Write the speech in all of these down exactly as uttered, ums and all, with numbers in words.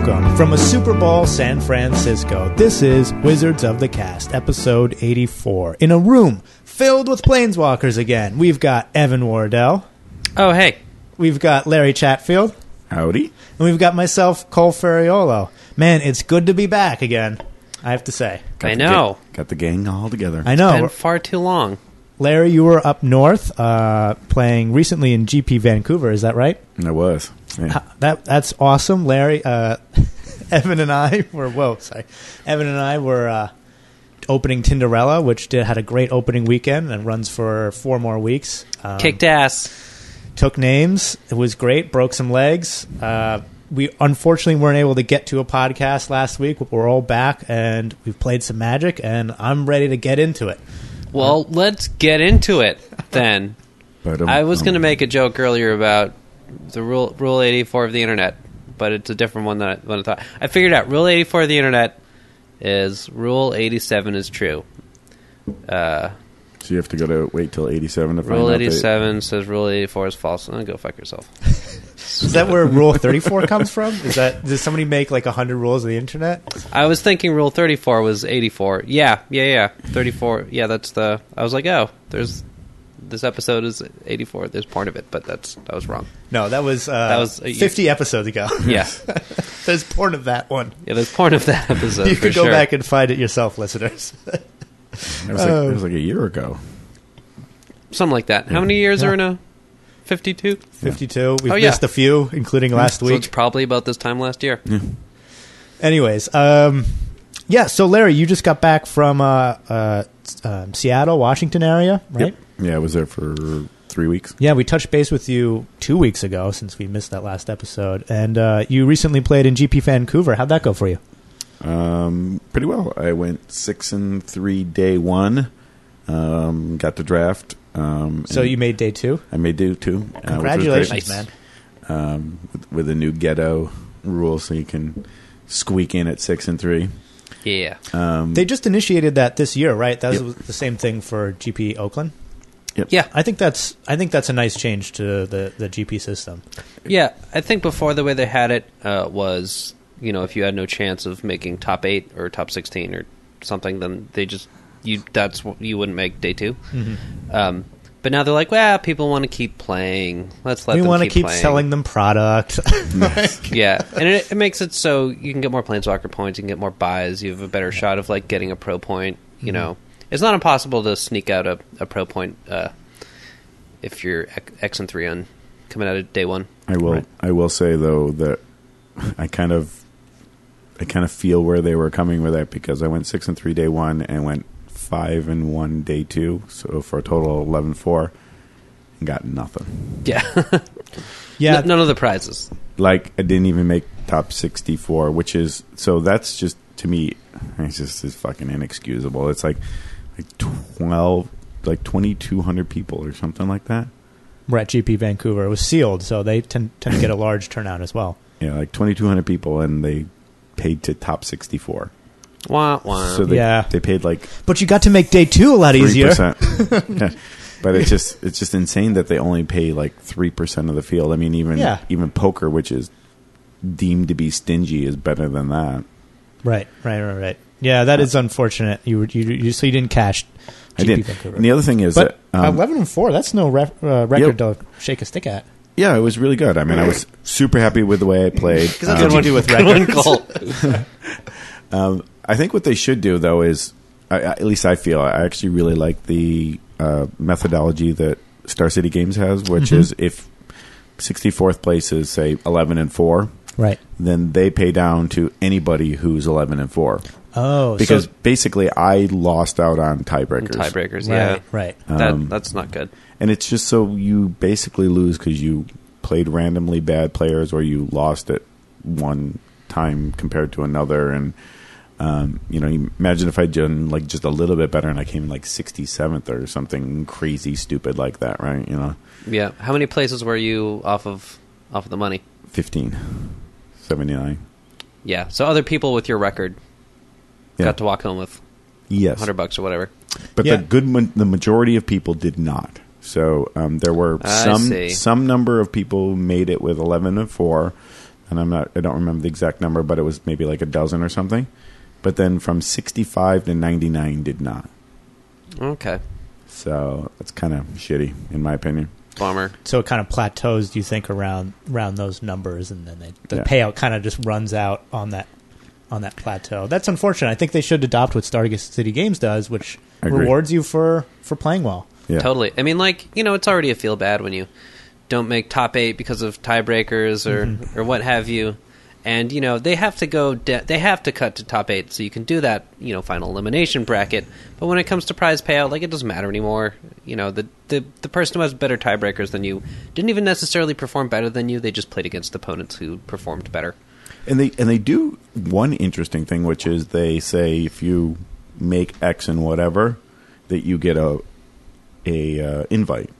welcome from a Super Bowl San Francisco. This is Wizards of the Cast, episode eighty-four. In a room filled with planeswalkers again, we've got Evan Wardell. Oh, hey. We've got Larry Chatfield. Howdy. And we've got myself, Cole Ferriolo. Man, it's good to be back again, I have to say. Got I know. Ga- got the gang all together. I know. It's been far too long. Larry, you were up north uh, playing recently in G P Vancouver, is that right? I was. Yeah. Uh, That That's awesome. Larry, uh, Evan and I were, whoa, sorry. Evan and I were uh, opening Tinderella, which did, had a great opening weekend and runs for four more weeks. Um, Kicked ass. Took names. It was great. Broke some legs. Uh, we unfortunately weren't able to get to a podcast last week, but we're all back, and we've played some Magic, and I'm ready to get into it. Well, let's get into it then. But, um, I was um, going to make a joke earlier about the rule Rule eighty-four of the Internet, but it's a different one than I, than I thought. I figured out Rule eighty-four of the Internet is Rule eighty-seven is true. Uh, so you have to go to wait till eighty-seven to find Rule out eighty-seven that- says Rule eighty-four is false. Oh, go fuck yourself. Is that where Rule thirty-four comes from? Is that Does somebody make like one hundred rules of the Internet? I was thinking Rule thirty-four was eighty-four. Yeah, yeah, yeah. thirty-four. Yeah, that's the... I was like, oh, there's... This episode is eighty-four. There's part of it, but that's that was wrong. No, that was, uh, That was, uh, you- fifty episodes ago. Yeah. There's porn of that one. Yeah, there's part of that episode, You for could go sure. back and find it yourself, listeners. It was, like, Oh. it was like a year ago. Something like that. How many years Yeah. are in a fifty-two? fifty-two. We've Oh, yeah. missed a few, including last So week. it's probably about this time last year. Anyways, um, yeah, so Larry, you just got back from uh, uh, um, Seattle, Washington area, right? Yep. Yeah, I was there for three weeks. Yeah, we touched base with you two weeks ago since we missed that last episode. And uh, you recently played in G P Vancouver. How'd that go for you? Um, pretty well. I went six and three day one. Um, got the draft. Um, So and you made day two? I made do too. uh, which was great. Congratulations, Nice. man. Um, with, with a new ghetto rule, so you can squeak in at six and three. Yeah. Um, They just initiated that this year, right? That was Yep. the same thing for G P Oakland. yep. Yeah. I think that's I think that's a nice change to the, the G P system. Yeah. I think before the way they had it uh, was, you know, if you had no chance of making top eight or top sixteen or something, then they just, you that's what you wouldn't make day two. Mm-hmm. Um, but now they're like, well, people want to keep playing. Let's let we them want to keep keep playing. selling them product. Yeah, and it, it makes it so you can get more Planeswalker points, you can get more buys, you have a better shot of like getting a pro point. You Mm-hmm. know, it's not impossible to sneak out a, a pro point uh, if you're X, X and three on coming out of day one. I will. Right. I will say though that I kind of, I kind of feel where they were coming with that because I went six and three day one and went five and one day two, so for a total of eleven four, and got nothing. Yeah, yeah, N- none of the prizes. Like I didn't even make top sixty four, which is so that's just to me, it's just it's fucking inexcusable. It's like like twelve, like twenty two hundred people or something like that. we're at G P Vancouver. It was sealed, so they tend, tend to get a large turnout as well. Yeah, like twenty two hundred people, and they paid to top sixty four. Wah wah. So they, Yeah. they paid like But you got to make day two a lot easier. three percent. Yeah. But it's just it's just insane that they only pay like three percent of the field. I mean, even Yeah. even poker, which is deemed to be stingy, is better than that. Right, right, right, right. Yeah, that is unfortunate. You were you, you so you didn't cash. I G P did. Vancouver. And the other thing is But that um, eleven and four, that's no ref, uh, record to shake a stick at. yeah, it was really good. I mean, I was super happy with the way I played. Because that's what you do with Good one, records. Cole. Um, I think what they should do, though, is I, I- at least I feel I actually really like the uh, methodology that Star City Games has, which Mhm. is if sixty-fourth place is say eleven and four, Right. then they pay down to anybody who's eleven and four. Oh, Because so, basically, I lost out on tiebreakers, Tiebreakers. Yeah, right, right. that Um, that's not good. and it's just so you basically lose because you played randomly bad players or you lost at one time compared to another, and um, you know, you imagine if I'd done like just a little bit better and I came in like sixty-seventh or something crazy stupid like that, right? You know, Yeah. How many places were you off of off of the money? fifteen, seventy-nine. Yeah. So other people with your record Yeah. got to walk home with Yes, hundred bucks or whatever. but Yeah. the good, ma- the majority of people did not. So um, there were I some see. some number of people who made it with eleven and four. and I'm not I don't remember the exact number, but it was maybe like a dozen or something. But then from sixty-five to ninety-nine did not. Okay. So that's kind of shitty, in my opinion. Bummer. So it kind of plateaus, do you think, around around those numbers, and then they, the Yeah. payout kind of just runs out on that on that plateau. That's unfortunate. I think they should adopt what Stargate City Games does, which I agree. rewards you for, for playing well. Yeah. Totally. I mean, like, you know, it's already a feel bad when you don't make top eight because of tiebreakers or, Mm-hmm. or what have you. And, you know, they have to go, de- they have to cut to top eight so you can do that, you know, final elimination bracket. But when it comes to prize payout, like, it doesn't matter anymore. You know, the, the, the person who has better tiebreakers than you didn't even necessarily perform better than you. They just played against opponents who performed better. And they and they do one interesting thing, which is they say if you make X and whatever, that you get a a uh, invite,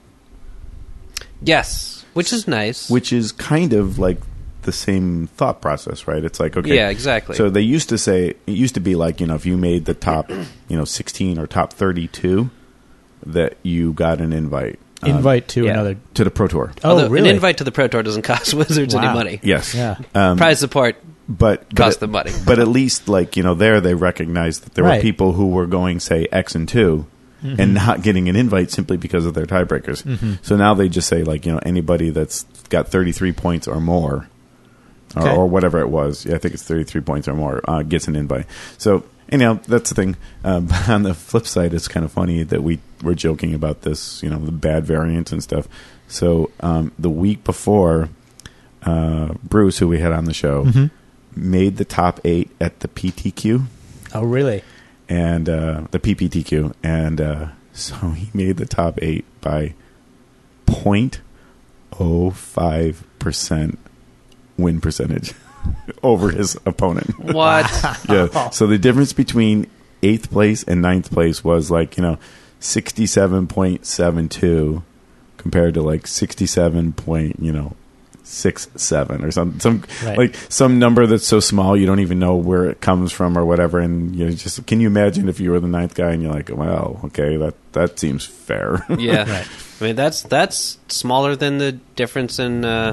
Yes, which is nice. which is kind of like the same thought process, right? It's like, okay, Yeah, exactly. So they used to say it used to be like, you know, if you made the top, you know, sixteen or top thirty-two, that you got an invite. um, Invite to yeah. another. to the Pro Tour. Oh, Although really? an invite to the Pro Tour doesn't cost Wizards any Wow. money. Yes. Yeah. Um, Prize support but, but cost it- them money. But at least, like, you know, there they recognized that there Right. were people who were going, say, X and two, Mm-hmm. and not getting an invite simply because of their tiebreakers. So now they just say, like, you know, anybody that's got thirty-three points or more, or, Okay. or whatever it was, yeah, I think it's thirty-three points or more, uh, gets an invite. So, anyhow, that's the thing. Um, but on the flip side, it's kind of funny that we were joking about this, you know, the bad variants and stuff. So um, the week before, uh, Bruce, who we had on the show, Mm-hmm. made the top eight at the P T Q Oh, really? and uh, the P P T Q, and uh, so he made the top eight by point oh five percent win percentage over his opponent. What? Yeah. So the difference between eighth place and ninth place was like, you know, sixty-seven point seven two compared to like sixty-seven point, you know, six seven or some some Right. like some number that's so small you don't even know where it comes from or whatever. And you know, just can you imagine if you were the ninth guy and you're like, well, okay, that that seems fair. Yeah. Right. I mean, that's that's smaller than the difference in uh,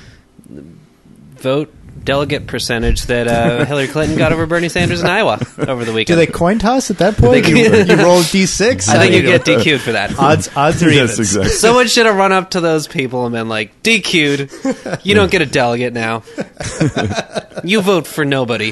vote delegate percentage that uh, Hillary Clinton got over Bernie Sanders in Iowa over the Do weekend. they coin toss at that point? They- you, you roll D six? I think you get D Q'd for that. odds. Odds are Yes, evens. exactly. Someone should have run up to those people and been like, D Q'd. You don't get a delegate now. You vote for nobody.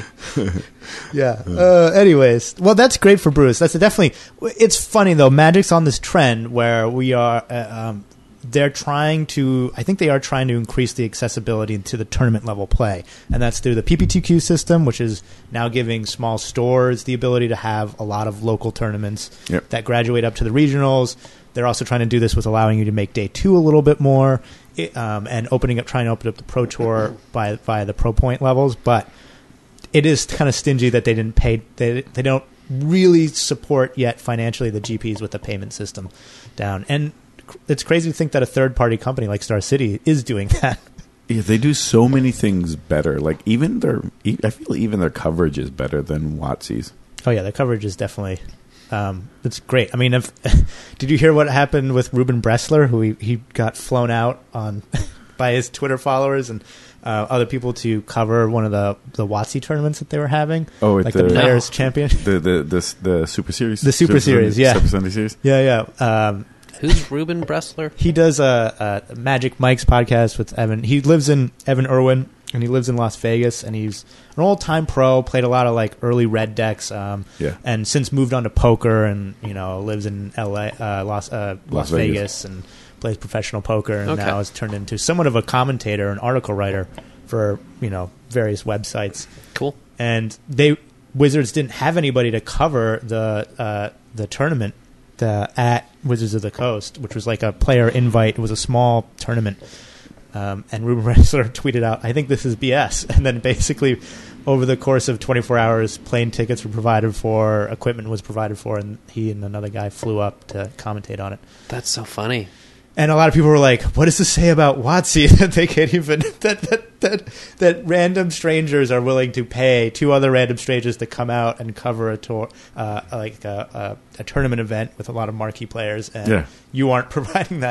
Yeah. Uh, anyways, well, that's great for Bruce. That's a definitely. It's funny though. Magic's on this trend where we are. Uh, um, they're trying to. I think they are trying to increase the accessibility to the tournament level play, and that's through the P P T Q system, which is now giving small stores the ability to have a lot of local tournaments Yep. that graduate up to the regionals. They're also trying to do this with allowing you to make day two a little bit more, it, um, and opening up, trying to open up the Pro Tour by via the Pro Point levels, but. It is kind of stingy that they didn't pay. They they don't really support yet financially the G Ps with the payment system down, and it's crazy to think that a third party company like Star City is doing that. Yeah, they do so many things better. Like even their, e- I feel even their coverage is better than WotC's. Oh yeah, the coverage is definitely. Um, it's great. I mean, if, did you hear what happened with Ruben Bressler, who he, he got flown out on by his Twitter followers and uh, other people to cover one of the the WotC tournaments that they were having? Oh, at like the, the- Players No. Champion. The the the the Super Series, The Super Series, Sunday- yeah. Super Sunday Series. Yeah, yeah. Um, Who's Ruben Bressler? He does a, a Magic Mike's podcast with Evan. He lives in Evan Irwin, and he lives in Las Vegas, and he's an old-time pro, played a lot of like early red decks, um, Yeah. and since moved on to poker, and you know lives in L A, uh, Las uh, Las, Las Vegas. Vegas. and plays professional poker, and Okay. now has turned into somewhat of a commentator, an article writer for you know various websites. Cool. And they Wizards didn't have anybody to cover the uh, the tournament the, at Wizards of the Coast, which was like a player invite. It was a small tournament. Um, and Ruben Ressler tweeted out, I think this is B S. And then basically, over the course of twenty-four hours, plane tickets were provided for, equipment was provided for, and he and another guy flew up to commentate on it. That's so funny. And a lot of people were like, what does this say about WotC that they can't even, that, that, that, that random strangers are willing to pay two other random strangers to come out and cover a tour, uh, like a, a, a tournament event with a lot of marquee players, and Yeah. you aren't providing that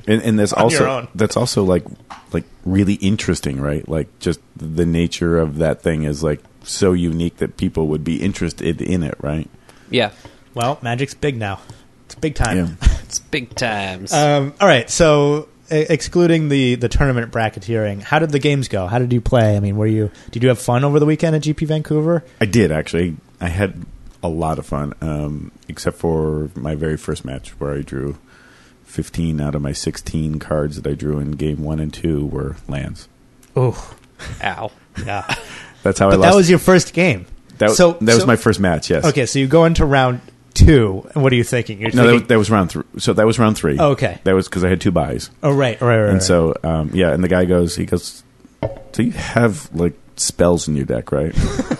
And, and that's On your also own. that's also like like really interesting, right? Like just the nature of that thing is like so unique that people would be interested in it, right? Yeah. Well, Magic's big now. It's big time. Yeah. It's big times. Um, all right, so uh, excluding the, the tournament bracketeering, how did the games go? How did you play? I mean, were you did you have fun over the weekend at G P Vancouver? I did actually. I had a lot of fun, um, except for my very first match where I drew fifteen out of my sixteen cards that I drew in game one and two were lands. Oh, Ow. yeah. That's how I But lost. that was your first game. that, so- that was so- my first match. Yes. Okay, so you go into round two, and what are you thinking? You're No, that was, thinking, that was round three. So that was round three. Oh, okay. That was because I had two buys, oh, right, right, right. and right. so um, yeah. And the guy goes, he goes, so you have like spells in your deck, right?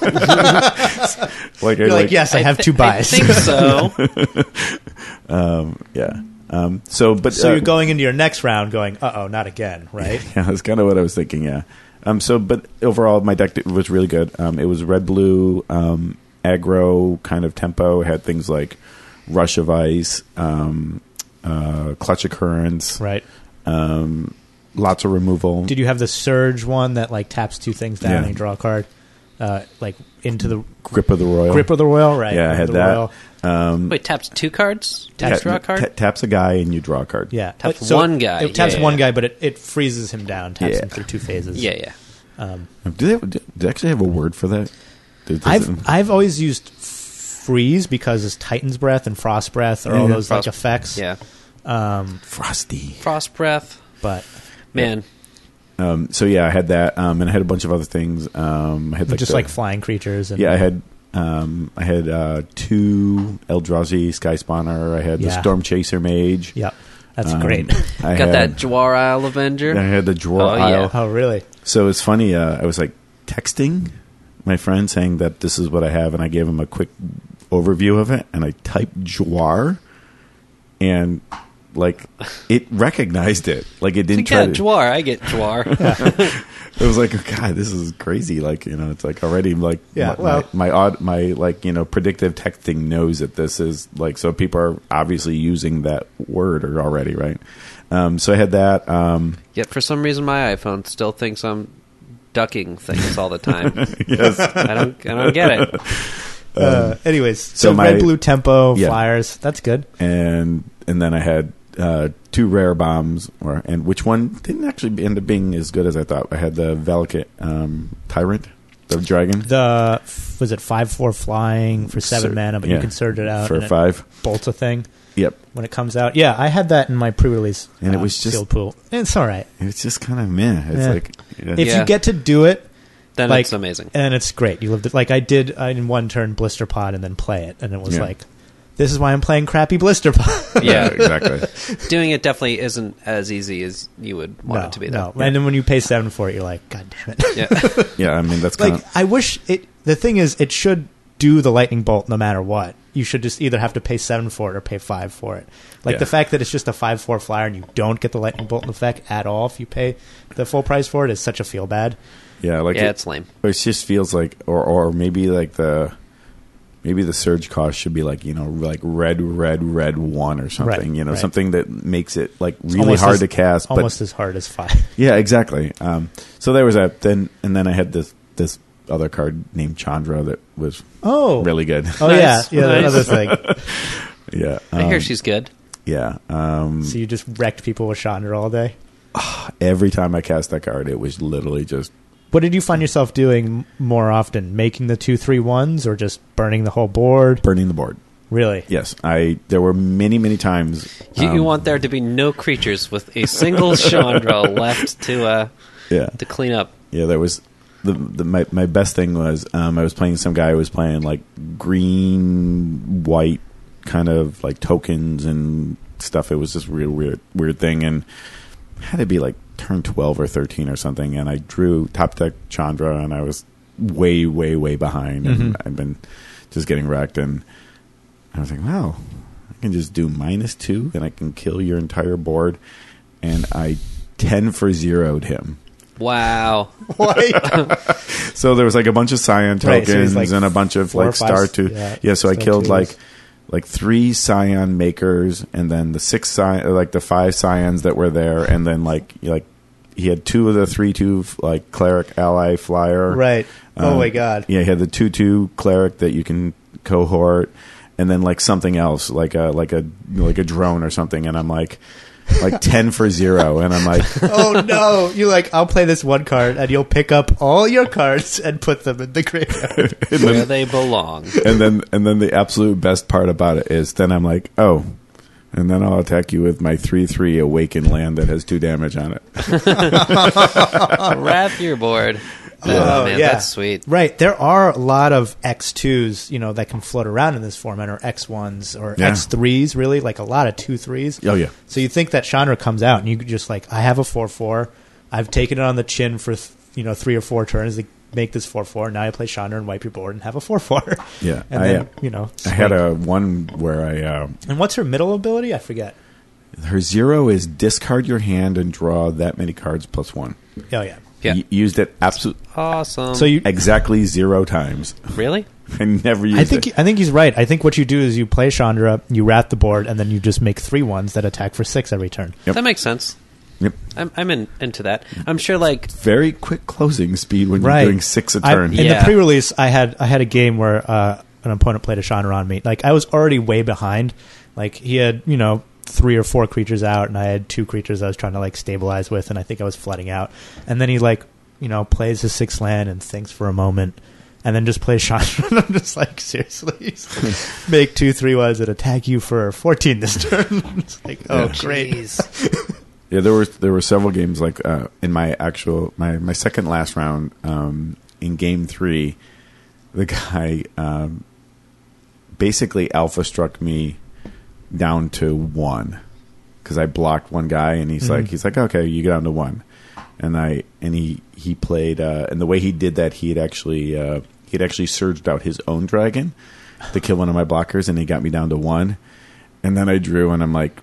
like, You're like, yes, I, have thi- two buys. I think so. um, yeah. Um, so, but So uh, you're going into your next round going, uh-oh, not again, right? yeah, that's kind of what I was thinking. Yeah. Um. So, but overall, my deck was really good. Um. It was red blue, um, aggro kind of tempo. It had things like Rush of Ice, um, uh, Clutch of Currents, Right. um, lots of removal. Did you have the Surge one that like taps two things down Yeah. and you draw a card? Uh, like into the Grip of the Royal. Grip of the Royal, right? Yeah, I Grip had of the that. Royal. Um, Wait, taps two cards? Taps- Taps draw a card? ta- taps a guy and you draw a card. Yeah. Taps But- so one guy. It taps Yeah, one yeah. guy, but it, it freezes him down, taps Yeah. him through two phases. yeah, yeah. Um, Do they, have, do they actually have a word for that? Does- does I've it- I've always used freeze because it's Titan's Breath and Frost Breath are all Yeah. those Frost- like effects. Yeah. Um, Frosty. Frost Breath. but Man. Um, so yeah, I had that, um, and I had a bunch of other things. Um, I had like just the- like flying creatures. And yeah, I had um, I had uh, two Eldrazi Sky Spawner. I had the Yeah. Storm Chaser Mage. Yep, that's Um, great. I Got had, that Jawar Isle Avenger. I had the Drawer Oh, yeah. Isle. Oh, really? So it's funny. Uh, I was like texting my friend saying that this is what I have, and I gave him a quick overview of it, and I typed Jawar, and like it recognized it. Like it didn't Like, try yeah, to. Jawar. I get Jawar. It was like, oh, God, this is crazy. Like, you know, it's like already like Yeah, my, well- my, my odd, my like, you know, predictive texting knows that this is like, so people are obviously using that word or already, right? Um, so I had that. Um, Yet for some reason my iPhone still thinks I'm ducking things all the time. yes. I don't I don't get it. Uh, anyways, so, so my- red, blue tempo Yeah. flyers. That's good. And, and then I had, uh, two rare bombs or, and which one didn't actually end up being as good as I thought. I had the Valakut, um, Tyrant, the dragon. The was it five four flying for seven Sur- mana, but yeah. you can surge it out For and it five. bolts a thing Yep. when it comes out. Yeah, I had that in my pre-release. And it uh, was just- sealed pool. It's all right It's just kind of meh. It's Yeah. like, yeah. if Yeah. you get to do it. Then Like- it's amazing. And it's great. You lived it like I did uh, in one turn Blister Pod and then play it, and it was Yeah. like, this is why I'm playing crappy Blister Pod. yeah, Yeah. exactly. Doing it definitely isn't as easy as you would want no, it to be. no. Though. And then when you pay seven for it, you're like, God damn it. Yeah. Yeah. I mean, that's kind Like of, I wish it. The thing is, it should do the lightning bolt no matter what. You should just either have to pay seven for it or pay five for it. Like Yeah. the fact that it's just a five four flyer and you don't get the lightning bolt effect at all if you pay the full price for it is such a feel bad. yeah, like yeah, it, it's lame. It just feels like, or or maybe like the, maybe the surge cost should be like, you know, like red, red, red one or something. Right, you know, right. something that makes it like It's really almost hard as- to cast. But Almost as hard as five. yeah, exactly. Um, so there was that. Then and then I had this this other card named Chandra that was Oh, really good. Oh Nice, yeah, yeah. nice. Another thing. yeah, I hear um, she's good. yeah. Um, So you just wrecked people with Chandra all day. every time I cast that card, it was literally just What did you find yourself doing m- more often? Making the two three ones or just burning the whole board? burning the board. Really? Yes, I. There were many, many times. You, you um, want there to be no creatures with a single Chandra left to uh, yeah. to clean up. Yeah, there was the, the my my best thing was um, I was playing some guy who was playing like green white kind of like tokens and stuff. It was this real weird weird thing, and it had to be like turn twelve or thirteen or something. And I drew top deck Chandra, and I was way way way behind, and Mhm. I'd been just getting wrecked. And I was like, wow, I can just do minus two, and I can kill your entire board. And I ten for zeroed him. Wow. So there was like a bunch of Scion Right, tokens so he's like and a bunch of four or like five- star two. yeah, Yeah, so I star killed twos. like like three Scion makers, and then the six Scion, like the five Scions that were there, and then like like he had two of the three two like cleric ally flyer. Right. Oh Um, my god. Yeah, he had the two two cleric that you can cohort, and then like something else, like a like a like a drone or something. And I'm like, like ten for zero, and I'm like, Oh no! You like I'll play this one card, and you'll pick up all your cards and put them in the graveyard. and Where then, they belong. and then and then the absolute best part about it is then I'm like, oh. And then I'll attack you with my three three Awakened land that has two damage on it. Wrap your board. Oh, Oh, man, yeah. that's sweet. Right. There are a lot of X twos, you know, that can float around in this format, or X ones, or Yeah. X threes, really, like a lot of two threes. Oh, yeah. So you think that Chandra comes out, and you could just like, I have a four four. I've taken it on the chin for, th- you know, three or four turns to make this four four. Now I play Chandra and wipe your board and have a four four. Yeah. And I, then, uh, you know. I had swing. a one where I... Uh, And what's her middle ability? I forget. her zero is discard your hand and draw that many cards plus one. Oh, yeah. Yeah. Y- used it absolutely Awesome. So you, exactly zero times. really? I never used I think it. I think he's right. I think what you do is you play Chandra, you rat the board, and then you just make three ones that attack for six every turn. Yep. That makes sense. Yep. I'm, I'm in, into that. I'm sure, like, Very quick closing speed when Right. you're doing six a I- turn. in Yeah. the pre-release, I had I had a game where uh, an opponent played a Chandra on me. Like I was already way behind. Like he had you know three or four creatures out, and I had two creatures I was trying to like stabilize with, and I think I was flooding out. And then he like you know plays his sixth land and thinks for a moment, and then just plays Chandra. And I'm just like, seriously, make two three ones that attack you for fourteen this turn. It's like, oh Yeah. great. jeez. Yeah, there were there were several games like uh, in my actual my, my second last round um, in game three, the guy um, basically alpha struck me down to one because I blocked one guy and he's Mhm. like he's like okay you get down to one, and I and he he played uh, and the way he did that he had actually uh, he had actually surged out his own dragon to kill one of my blockers, and he got me down to one, and then I drew and I'm like,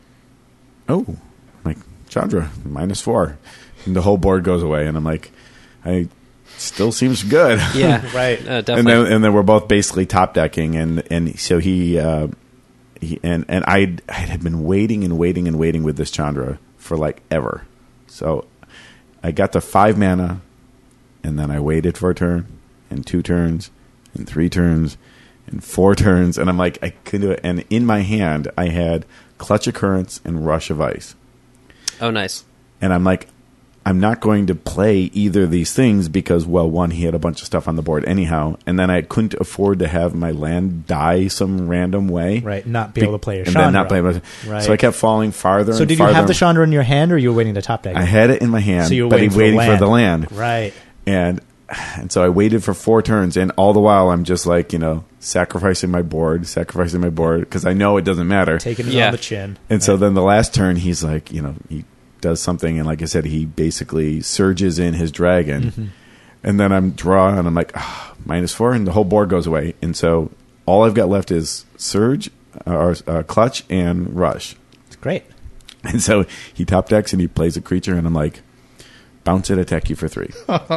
oh. Like Chandra minus four, and the whole board goes away, and I'm like, I still seems good. Yeah, Right. Uh, and definitely. then and then we're both basically top decking, and and so he, uh, he and and I I had been waiting and waiting and waiting with this Chandra for like ever, so I got to five mana, and then I waited for a turn, and two turns, and three turns, and four turns, and I'm like I couldn't do it, and in my hand I had Clutch of Currents and Rush of Ice. oh, nice. And I'm like, I'm not going to play either of these things because, well, one, he had a bunch of stuff on the board anyhow, and then I couldn't afford to have my land die some random way. Right. Not be able to play your and Chandra. then not play my, Right. So I kept falling farther So and did you farther. have the Chandra in your hand, or you were waiting to top deck? I had it in my hand, So you were but waiting he for the waiting land. for the land. Right. And and so I waited for four turns, and all the while I'm just like, you know, sacrificing my board, sacrificing my board, because I know it doesn't matter. Taking it Yeah. on the chin. And so Right. then the last turn, he's like, you know, he does something, and like I said, he basically surges in his dragon, Mm-hmm. and then I'm draw, and I'm like, ah, minus four, and the whole board goes away. And so all I've got left is surge, or uh, clutch, and rush. It's great. And so he top decks and he plays a creature, and I'm like, bounce it, attack you for three.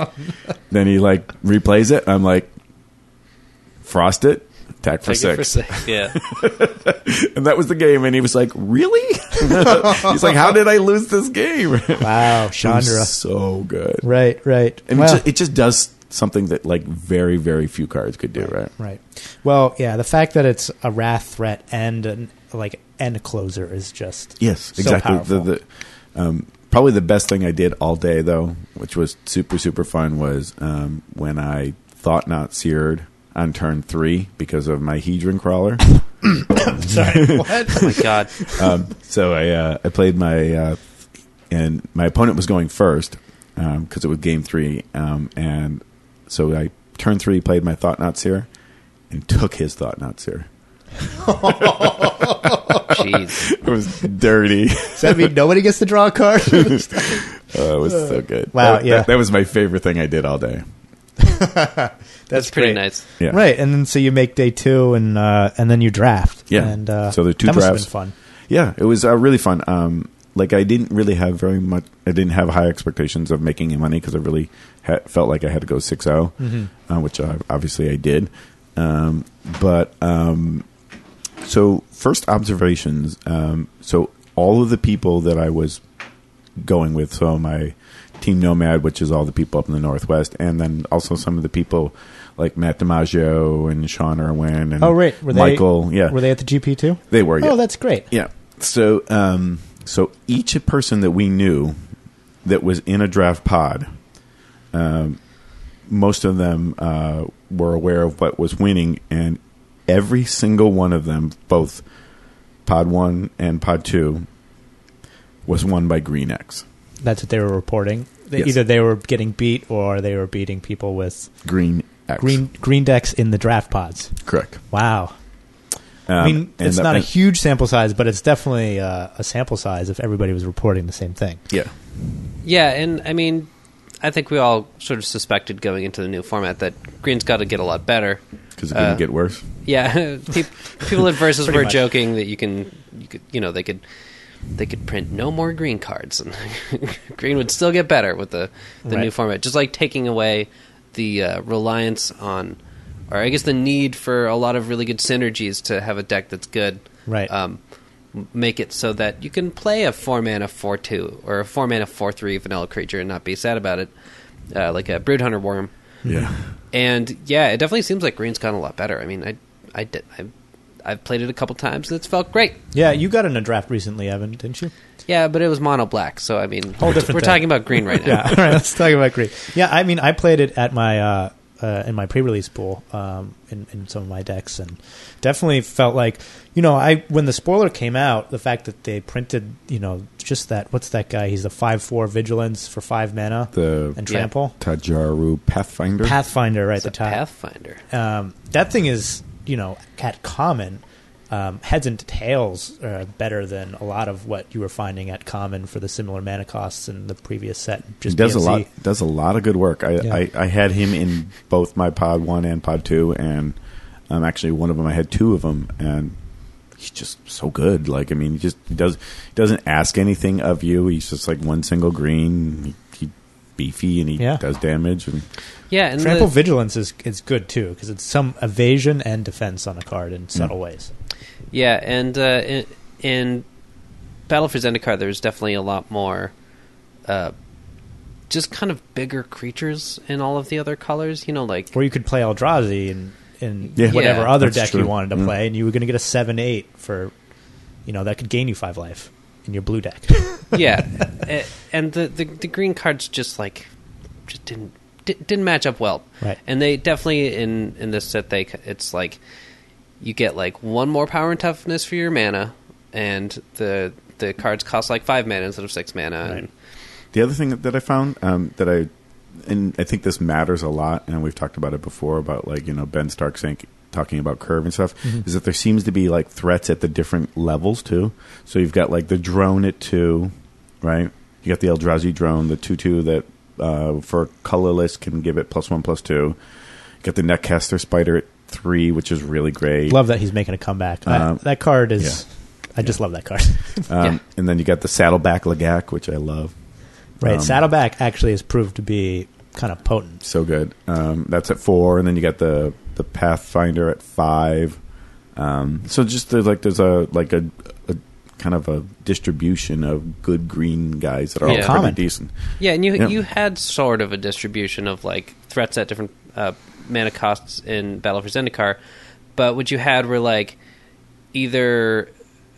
Then he like replays it. I'm like, frost it, attack for Take it six. for six. Yeah. And that was the game. And he was like, really? He's like, how did I lose this game? Wow, It was Chandra. so good. Right, right. And well, it, just, it just does something that like very, very few cards could do, right? right. Well, yeah, the fact that it's a wrath threat and an, like end closer is just Yes, so exactly. powerful. The, the, um, probably the best thing I did all day, though, which was super, super fun, was um, when I Thought Not Seared on turn three because of my Hedron Crawler. Sorry, what? Oh, my God. um, so I uh, I played my uh, and my opponent was going first because it was game three, um, and so I turn three played my Thought Not Seer and took his Thought Not Seer. Jeez. It was dirty. Does that mean nobody gets to draw a card? Oh, it was so good. Wow, That- yeah. that, that was my favorite thing I did all day. That's Pretty great. nice. Yeah, Right, and then so you make day two, and uh, and then you draft. Yeah. and uh, So there are two that must have drafts. been fun. Yeah, it was uh, really fun. Um, like I didn't really have very much. I didn't have high expectations of making any money because I really ha- felt like I had to go six zero, Mm-hmm. uh, which uh, obviously I did. Um, but um, so first observations. Um, so all of the people that I was going with, so my Team Nomad, which is all the people up in the Northwest, and then also some of the people like Matt DiMaggio and Sean Irwin and oh, right. Were Michael. They, yeah, were they at the G P too? They were. Yeah. Oh, that's great. Yeah. So, um, so each person that we knew that was in a draft pod, um, most of them uh, were aware of what was winning, and every single one of them, both pod one and pod two, was won by Green X. That's what they were reporting. They, Yes. Either they were getting beat or they were beating people with Green X. green green decks in the draft pods. Correct. Wow. Um, I mean, and it's the- not a and- huge sample size, but it's definitely uh, a sample size if everybody was reporting the same thing. Yeah. Yeah, and I mean, I think we all sort of suspected going into the new format that Green's got to get a lot better. Because it didn't Uh, get worse. Yeah, pe- people at Versus Pretty were much. joking that you can, you could, you know, they could, they could print no more green cards, and Green would still get better with the the Right. new format. Just like taking away the uh, reliance on, or I guess the need for a lot of really good synergies to have a deck that's good. Right. Um, m- make it so that you can play a four mana four two or a four mana four three vanilla creature and not be sad about it, uh, like a Broodhunter Worm. Yeah. And yeah, it definitely seems like Green's gotten a lot better. I mean, I, I did, I, I've played it a couple times and it's felt great. Yeah, you got in a draft recently, Evan, didn't you? Yeah, but it was mono black, so I mean, Whole different we're thing. talking about Green right now. Yeah, all right, let's talk about green. Yeah, I mean, I played it at my uh, uh, in my pre-release pool um, in, in some of my decks, and definitely felt like, you know, I when the spoiler came out, the fact that they printed, you know, just that, what's that guy? He's a five four vigilance for five mana The and Yeah. trample. Tajaru Pathfinder. Pathfinder, right It's at the a top. Pathfinder. Um, that thing is, you know, at common, um, heads and tails uh, better than a lot of what you were finding at common for the similar mana costs in the previous set. Just He does B M C. a lot. Does a lot of good work. I, Yeah. I, I had him in both my pod one and pod two, and um, actually one of them I had two of them, and he's just so good. Like I mean, he just he does he doesn't ask anything of you. He's just like one single green. He, he beefy and he Yeah. does damage. And Yeah, and Trample the, Vigilance is is good too because it's some evasion and defense on a card in subtle ways. yeah, and uh, in, in Battle for Zendikar, there's definitely a lot more, uh, just kind of bigger creatures in all of the other colors. You know, like Or you could play Eldrazi in in Yeah. whatever Yeah, other that's deck true. you wanted to Mm. play, and you were going to get a seven eight for, you know, that could gain you five life in your blue deck. yeah, a- and the, the the green cards just like just didn't di- didn't match up well. Right. And they definitely in in this set they c- it's like you get like one more power and toughness for your mana, and the the cards cost like five mana instead of six mana. Right. And, the other thing that, that I found um, that I and I think this matters a lot, and we've talked about it before about like you know Ben Stark saying talking about curve and stuff, is that there seems to be like threats at the different levels too. So you've got like the drone at two, right? You got the Eldrazi drone, the two two that uh, for colorless can give it plus one plus two. You got the Netcaster Spider at three, which is really great. Love that he's making a comeback. I- Um, that card is. I just love that card. Um, Yeah. And then you got the Saddleback Lagak, which I love. Right, Um, Saddleback actually has proved to be kind of potent. So good. Um, that's at four, and then you got the the Pathfinder at five. Um, so just there's like there's a like a, a kind of a distribution of good green guys that are all Yeah. pretty Common. decent. yeah, and you Yeah. you had sort of a distribution of like threats at different uh, mana costs in Battle for Zendikar, but what you had were like either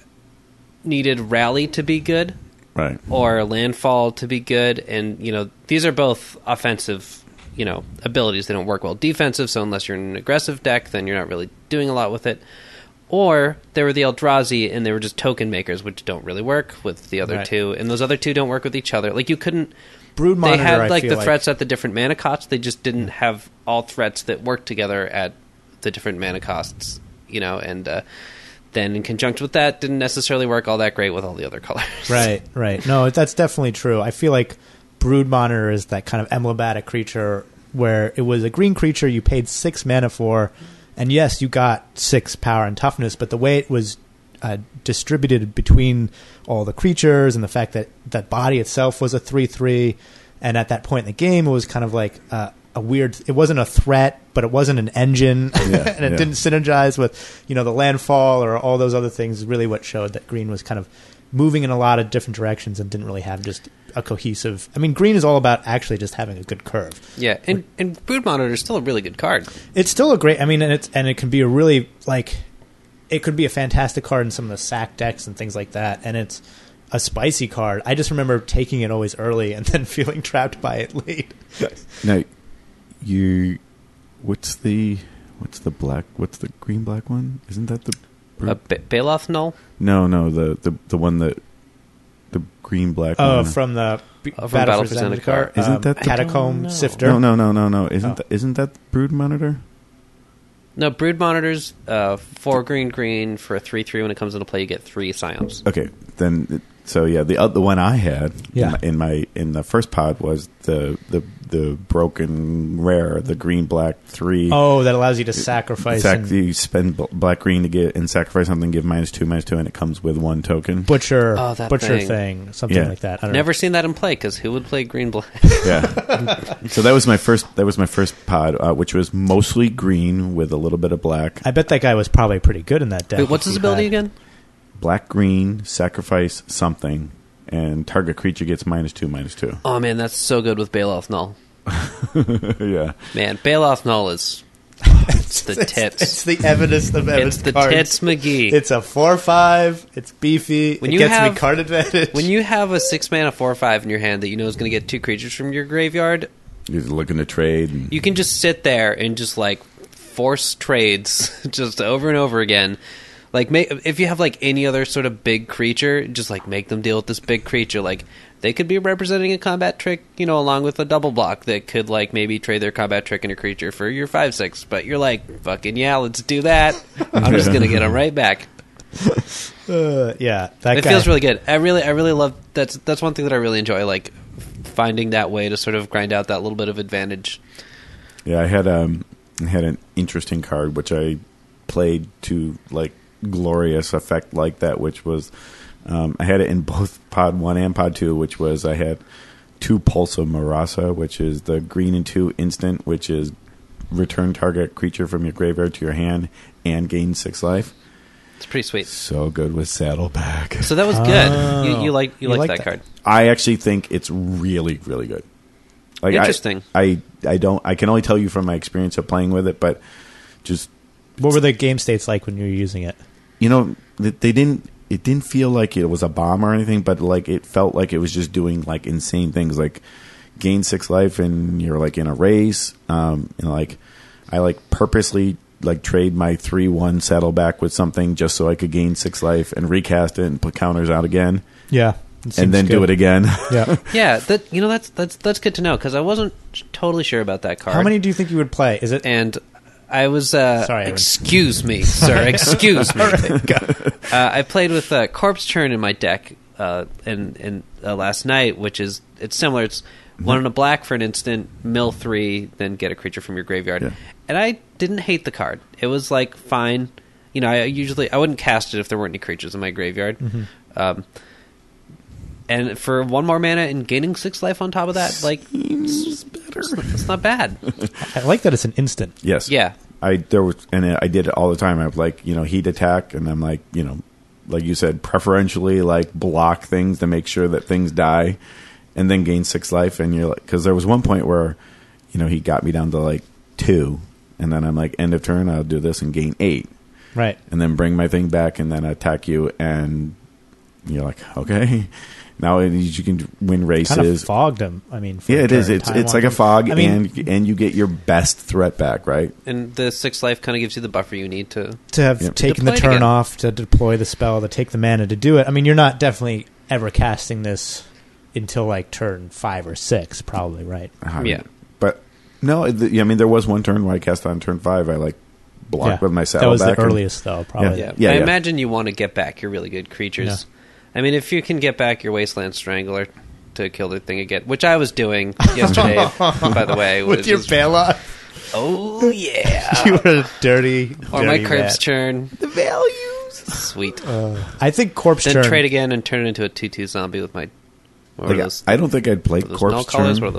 needed Rally to be good Right. or Landfall to be good, and you know these are both offensive, you know, abilities. They don't work well defensive, so unless you're in an aggressive deck, then you're not really doing a lot with it. Or there were the Eldrazi, and they were just token makers, which don't really work with the other Right. two, and those other two don't work with each other. Like you couldn't. Brood They Monitor, had I like feel the threats at the different mana costs. They just didn't have all threats that worked together at the different mana costs, you know, and uh, then in conjunction with that, didn't necessarily work all that great with all the other colors. Right, right. No, that's definitely true. I feel like Brood Monitor is that kind of emblematic creature where it was a green creature you paid six mana for, and yes, you got six power and toughness, but the way it was uh, distributed between all the creatures and the fact that that body itself was a three three, and at that point in the game, it was kind of like uh, a weird. It wasn't a threat, but it wasn't an engine, Yeah, and it yeah. didn't synergize with you know the landfall or all those other things. Is really what showed that Green was kind of moving in a lot of different directions and didn't really have just a cohesive. I mean, Green is all about actually just having a good curve. Yeah, and and Brood Monitor is still a really good card. It's still a great. I mean, and it's and it can be a really like. It could be a fantastic card in some of the sack decks and things like that, and it's a spicy card. I just remember taking it always early and then feeling trapped by it late. Now, you, what's the what's the black? What's the green black one? Isn't that the? Uh, B- Baloth Null? No, no, the, the the one that the green black. Oh, one. from the B- Oh, from Battle, Battle for for Zendikar. Zendikar. Isn't um, that the- Catacomb I don't know. Sifter? No, no, no, no, no. Isn't Oh. that, isn't that Brood Monitor? No, Brood Monitors, uh, four green green for a three three. When it comes into play, you get three Scions. Okay, then it- so yeah, the other one I had Yeah. in, my, in my in the first pod was the the the broken rare, the green black three. Oh, that allows you to sacrifice and Exactly, you spend bl- black green to get and sacrifice something, give minus two, minus two, and it comes with one token. butcher, Oh, that butcher thing. thing, something Yeah. like that. I don't Never seen that in play because who would play green black? Yeah. So that was my first. That was my first pod, uh, which was mostly green with a little bit of black. I bet that guy was probably pretty good in that deck. Wait, what's if his he ability had- again? Black green, sacrifice something, and target creature gets minus two, minus two. Oh man, that's so good with Baloth Null. Yeah. Man, Baloth Null is it's the It's- tits. It's, the evidence of Evan's It's the cards. tits McGee. It's a four five. It's beefy. When it you gets have- me card advantage. When you have a six mana four five in your hand that you know is going to get two creatures from your graveyard, He's looking to trade. And, you can just sit there and just like force trades just over and over again. Like, make, if you have like any other sort of big creature, just like make them deal with this big creature. Like, they could be representing a combat trick, you know, along with a double block that could like maybe trade their combat trick and a creature for your five six. But you're like, fucking yeah, let's do that. I'm just gonna get them right back. uh, yeah, that It guy. feels really good. I really, I really love. That's that's one thing that I really enjoy. Like finding that way to sort of grind out that little bit of advantage. yeah, I had um, I had an interesting card which I played to like glorious effect like that, which was um, I had it in both pod one and pod two, which was I had two Pulse of Marasa, which is the green and two instant, which is return target creature from your graveyard to your hand and gain six life. It's pretty sweet. So good with Saddleback. So that was good. Oh. You, you like you, You like like that, that. card. I actually think it's really, really good. Like I- Interesting. I, I don't. I can only tell you from my experience of playing with it, but just What were the game states like when you were using it? you know, they they didn't. It didn't feel like it was a bomb or anything, but like it felt like it was just doing like insane things, like gain six life and you're like in a race. Um, and like I like purposely like trade my three one Saddleback with something just so I could gain six life and recast it and put counters out again, Yeah, and then do it again. Yeah. Yeah, that you know that's that's that's good to know because I wasn't totally sure about that card. How many do you think you would play? Is it? And I was uh, Sorry, Evan. excuse me, sir. Excuse me. uh, I played with uh, Corpse Churn in my deck uh, in, in uh, last night, which is it's similar. It's one in a black for an instant, mill three, then get a creature from your graveyard. Yeah. And I didn't hate the card. It was like fine. You know, I usually I wouldn't cast it if there weren't any creatures in my graveyard. Mm-hmm. Um, and for one more mana and gaining six life on top of that, like it's, it's, it's not bad. I like that it's an instant. Yes. Yeah. I there was and I did it all the time. I was like, you know, heat attack, and I'm like, you know, like you said, preferentially like block things to make sure that things die, and then gain six life. And you're like, because there was one point where, you know, he got me down to like two, and then I'm like, end of turn, I'll do this and gain eight, Right. and then bring my thing back, and then attack you, and you're like, okay, now you can win races. Kind of fogged him. I mean, for Yeah, a it is. turn, It's time it's like a on- fog, I mean, and and you get your best threat back, right? And the six life kind of gives you the buffer you need to. to have Yep. taken the Deploy it turn again. off to deploy the spell to take the mana to do it. I mean, you're not definitely ever casting this until like turn five or six, probably, right? Uh, Yeah. But no, the, I mean there was one turn where I cast on turn five. I like blocked Yeah. with my That was the Saddleback and- earliest, though, probably. Yeah, Yeah, I yeah. imagine you want to get back your really good creatures. I mean, if you can get back your Wasteland Strangler to kill the thing again, which I was doing yesterday, by the way. With which your is- bailout, Oh, yeah. you were a dirty, Or my dirty Corpse rat. Churn. the values. Sweet. I think Corpse Then Churn. trade again and turn it into a two two zombie with my... What were Like, those? I don't think I'd play Were those Corpse null colors? Churn. What are those called?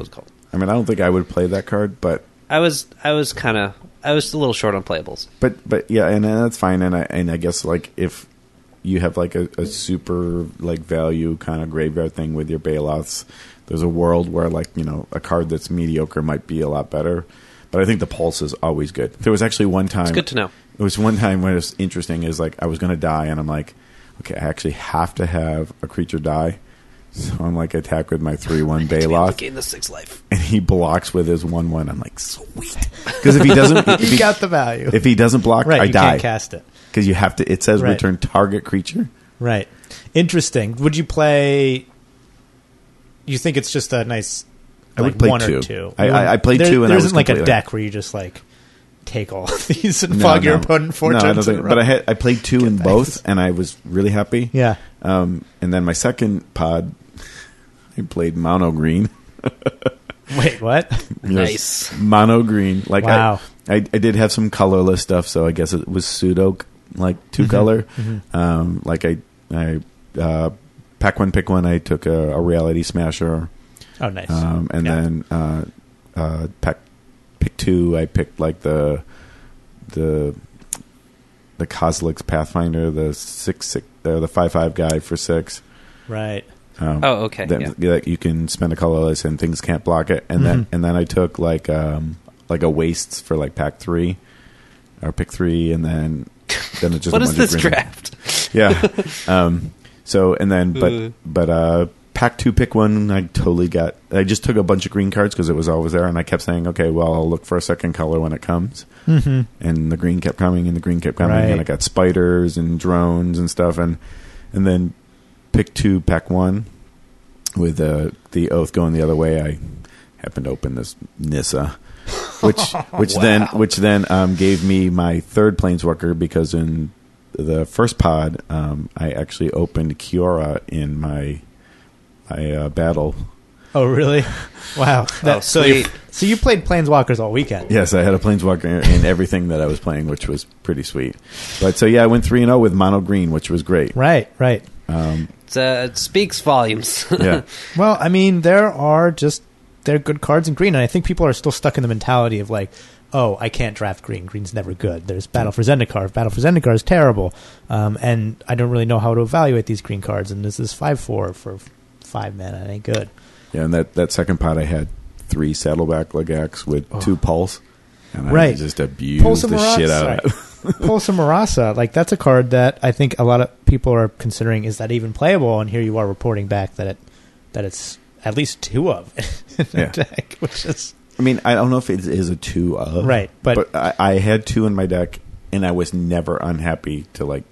I mean, I don't think I would play that card, but I was I was kind of I was a little short on playables. but but yeah, and, and that's fine. And I and I guess like if you have like a, a super like value kind of graveyard thing with your Bailoffs, there's a world where like you know a card that's mediocre might be a lot better. But I think the Pulse is always good. There was actually one time. It's good to know. It was one time when it was interesting. Is like I was going to die, and I'm like, okay, I actually have to have a creature die. So I'm like attack with my three one Bailoff, Gain the six life, and he blocks with his one one. I'm like, sweet, because if he doesn't, if You he, got the value. if he doesn't block, Right, I you die can't cast it. because you have to. It says Right. return target creature. Right. Interesting. Would you play... You think it's just a nice... I would like, play one two. or two? I- You I- I played there, two and There I was isn't like a completely- deck where you just like take all of these and No, fog your no. opponent four no, I turns don't in think. a But row. I had I played two in Get both, that. and I was really happy. Yeah. Um, and then my second pod, I played mono green. Wait, what? Nice. Mono green. Like Wow. I, I, I did have some colorless stuff, so I guess it was pseudo like two Mm-hmm. color. Um, like I I uh, pack one, pick one. I took a, a reality smasher. Oh, nice. Um, and Yeah. then uh, uh, pack pick two. I picked like the the the Kozilek's Pathfinder, the six six, uh, the five five guy for six. Right. Um, Oh, okay, That, yeah. that you can spend a colorless and things can't block it. And then Mhm. and then I took like um, like a wastes for like pack three or pick three, and then then it's just What a is bunch this of green. draft? Yeah. um, so and then but Uh. but uh, pack two, pick one. I totally got. I just took a bunch of green cards because it was always there, and I kept saying, okay, well, I'll look for a second color when it comes. Mm-hmm. And the green kept coming, and the green kept coming, Right. and I got spiders and drones and stuff, and and then pick two, pack one, with uh, the oath going the other way. I happened to open this Nissa, which which then which then um, gave me my third planeswalker, because in the first pod um, I actually opened Kiora in my my uh, battle. Oh, really? Wow. That, Oh, so, you, sweet. so you played Planeswalkers all weekend? Yes, I had a planeswalker in, in everything that I was playing, which was pretty sweet. But so yeah, I went three and zero with mono green, which was great. Right, right. Um, It's, uh, it speaks volumes. yeah, Well, I mean, there are just... They're good cards in green, and I think people are still stuck in the mentality of like, oh, I can't draft green. Green's never good. There's Battle for Zendikar. Battle for Zendikar is terrible. Um, and I don't really know how to evaluate these green cards, and this is five four for five mana. It ain't good. yeah. And that, that second pot, I had three Saddleback Legax with Oh. two Pulse, and I Right. just abused Pulse of the Marasa, shit out of it. Pulsa Marasa, like that's a card that I think a lot of people are considering, is that even playable? And here you are reporting back that it that it's at least two of in the Yeah. deck, which is I mean, I don't know if it is a two of Right, but- I, I had two in my deck, and I was never unhappy to like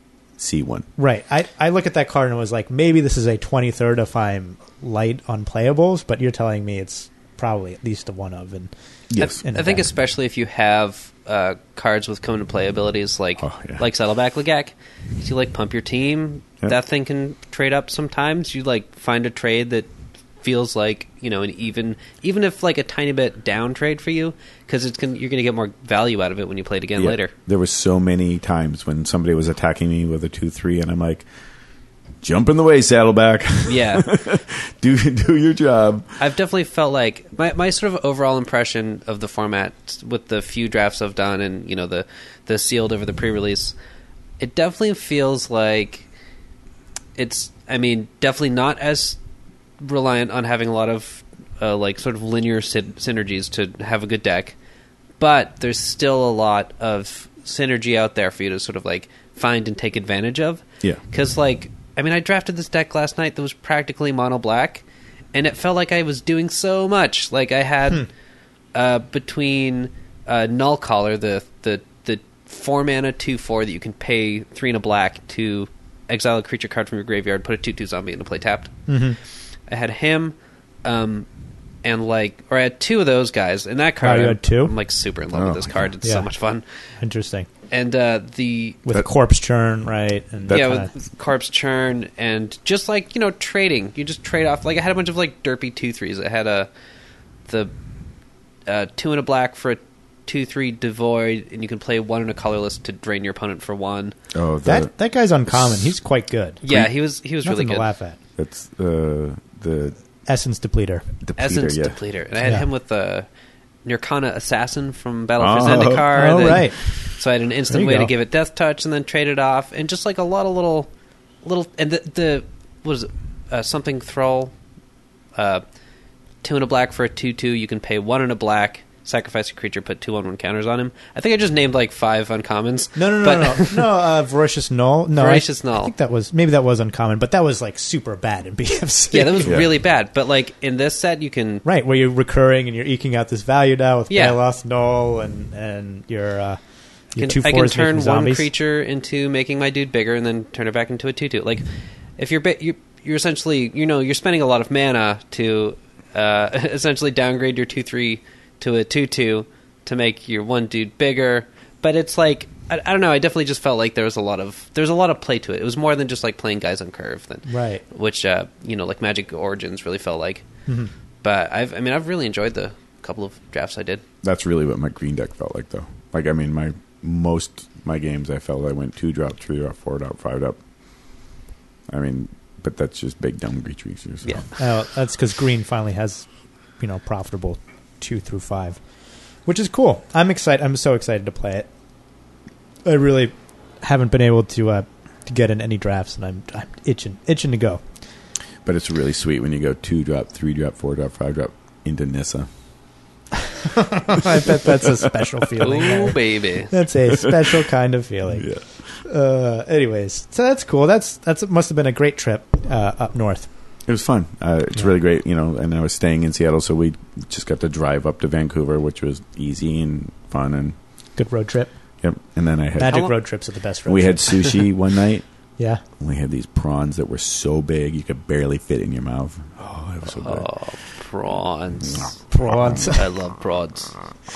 see one. right. I, I look at that card and was like, maybe this is a twenty-third if I'm light on playables, but you're telling me it's probably at least a one of. And Yes, in a I think deck. especially if you have uh, cards with come to play abilities like Oh, yeah. like Saddleback Legak, if you like pump your team, Yeah. that thing can trade up sometimes. You like find a trade that feels like, you know, an even even if like a tiny bit down trade for you, because it's gonna, you're going to get more value out of it when you play it again Yeah. later. There was so many times when somebody was attacking me with a two three, and I'm like, jump in the way, Saddleback. Yeah. do do your job. I've definitely felt like my, my sort of overall impression of the format with the few drafts I've done and, you know, the, the sealed over the pre-release, it definitely feels like it's, I mean, definitely not as reliant on having a lot of uh, like sort of linear sy- synergies to have a good deck, but there's still a lot of synergy out there for you to sort of like find and take advantage of. Yeah. Because, like, I mean, I drafted this deck last night that was practically mono black, and it felt like I was doing so much. Like, I had Hmm. uh, between uh, Null Caller, the the the four mana two four that you can pay three and a black to exile a creature card from your graveyard, put a two two zombie into play tapped. Mhm. I had him, um, and like, or I had two of those guys, and that card. Oh, you I'm- had two? I'm like super in love Oh with this my card. God. It's Yeah. so much fun. Interesting. And uh, the With That- corpse churn, right? And yeah, kinda- with corpse churn and just like, you know, trading. You just trade off. Like I had a bunch of like derpy two threes. I had a the uh, two and a black for a two three devoid, and you can play one and a colorless to drain your opponent for one. Oh, the, that that guy's uncommon. He's quite good. Yeah, he was he was Nothing really to good. laugh at. that's uh, the Essence Depleter. Depleter, Essence yeah. Depleter. And I had Yeah. him with the Nirkana Assassin from Battle for Oh. Zendikar. Oh, then- right. So I had an There instant you way go. to give it Death Touch and then trade it off. And just like a lot of little... little and the... the was it, uh, something Thrall... Uh, two and a black for a two two. You can pay one and a black, sacrifice a creature, put two one one counters on him. I think I just named like five uncommons. No, no, no, but, no, no. no uh, Voracious Null. No, Voracious I, Null. I think that was maybe that was uncommon, but that was like super bad in B F C. Yeah, that was Yeah. really bad. But like in this set, you can... right where you're recurring and you're eking out this value now with Yeah. Baloth Null and and your uh, your can, two I can fours turn making one zombies. creature into making my dude bigger and then turn it back into a two two. Like, if you're, ba- you're you're essentially, you know, you're spending a lot of mana to uh, essentially downgrade your two three to a two two to make your one dude bigger. But it's like, I, I don't know, I definitely just felt like there was a lot of there's a lot of play to it. It was more than just like playing guys on curve, than Right. which uh, you know, like Magic Origins really felt like. Mhm. But I've, I mean, I've really enjoyed the couple of drafts I did. That's really what my green deck felt like, though. Like, I mean, my most my games, I felt I went two drop, three drop, four drop, five drop. I mean, but that's just big dumb creatures. So. Yeah. Oh, that's because green finally has, you know, profitable two through five, which is cool. I'm excited. I'm so excited to play it. I really haven't been able to uh, to get in any drafts, and I'm I'm itching itching to go. But it's really sweet when you go two drop, three drop, four drop, five drop into Nissa. I bet that's a special feeling. Ooh, there. baby. That's a special kind of feeling. Yeah. Uh, anyways, so that's cool. That's that's must have been a great trip uh, up north. It was fun. Uh, it's Yeah. really great, you know. And I was staying in Seattle, so we just got to drive up to Vancouver, which was easy and fun. And Good road trip. yep. And then I had Magic long- road trips are the best road we had trips. sushi one night. Yeah. And we had these prawns that were so big you could barely fit in your mouth. Oh, it was so good. Oh, prawns. Prawns. I love prawns.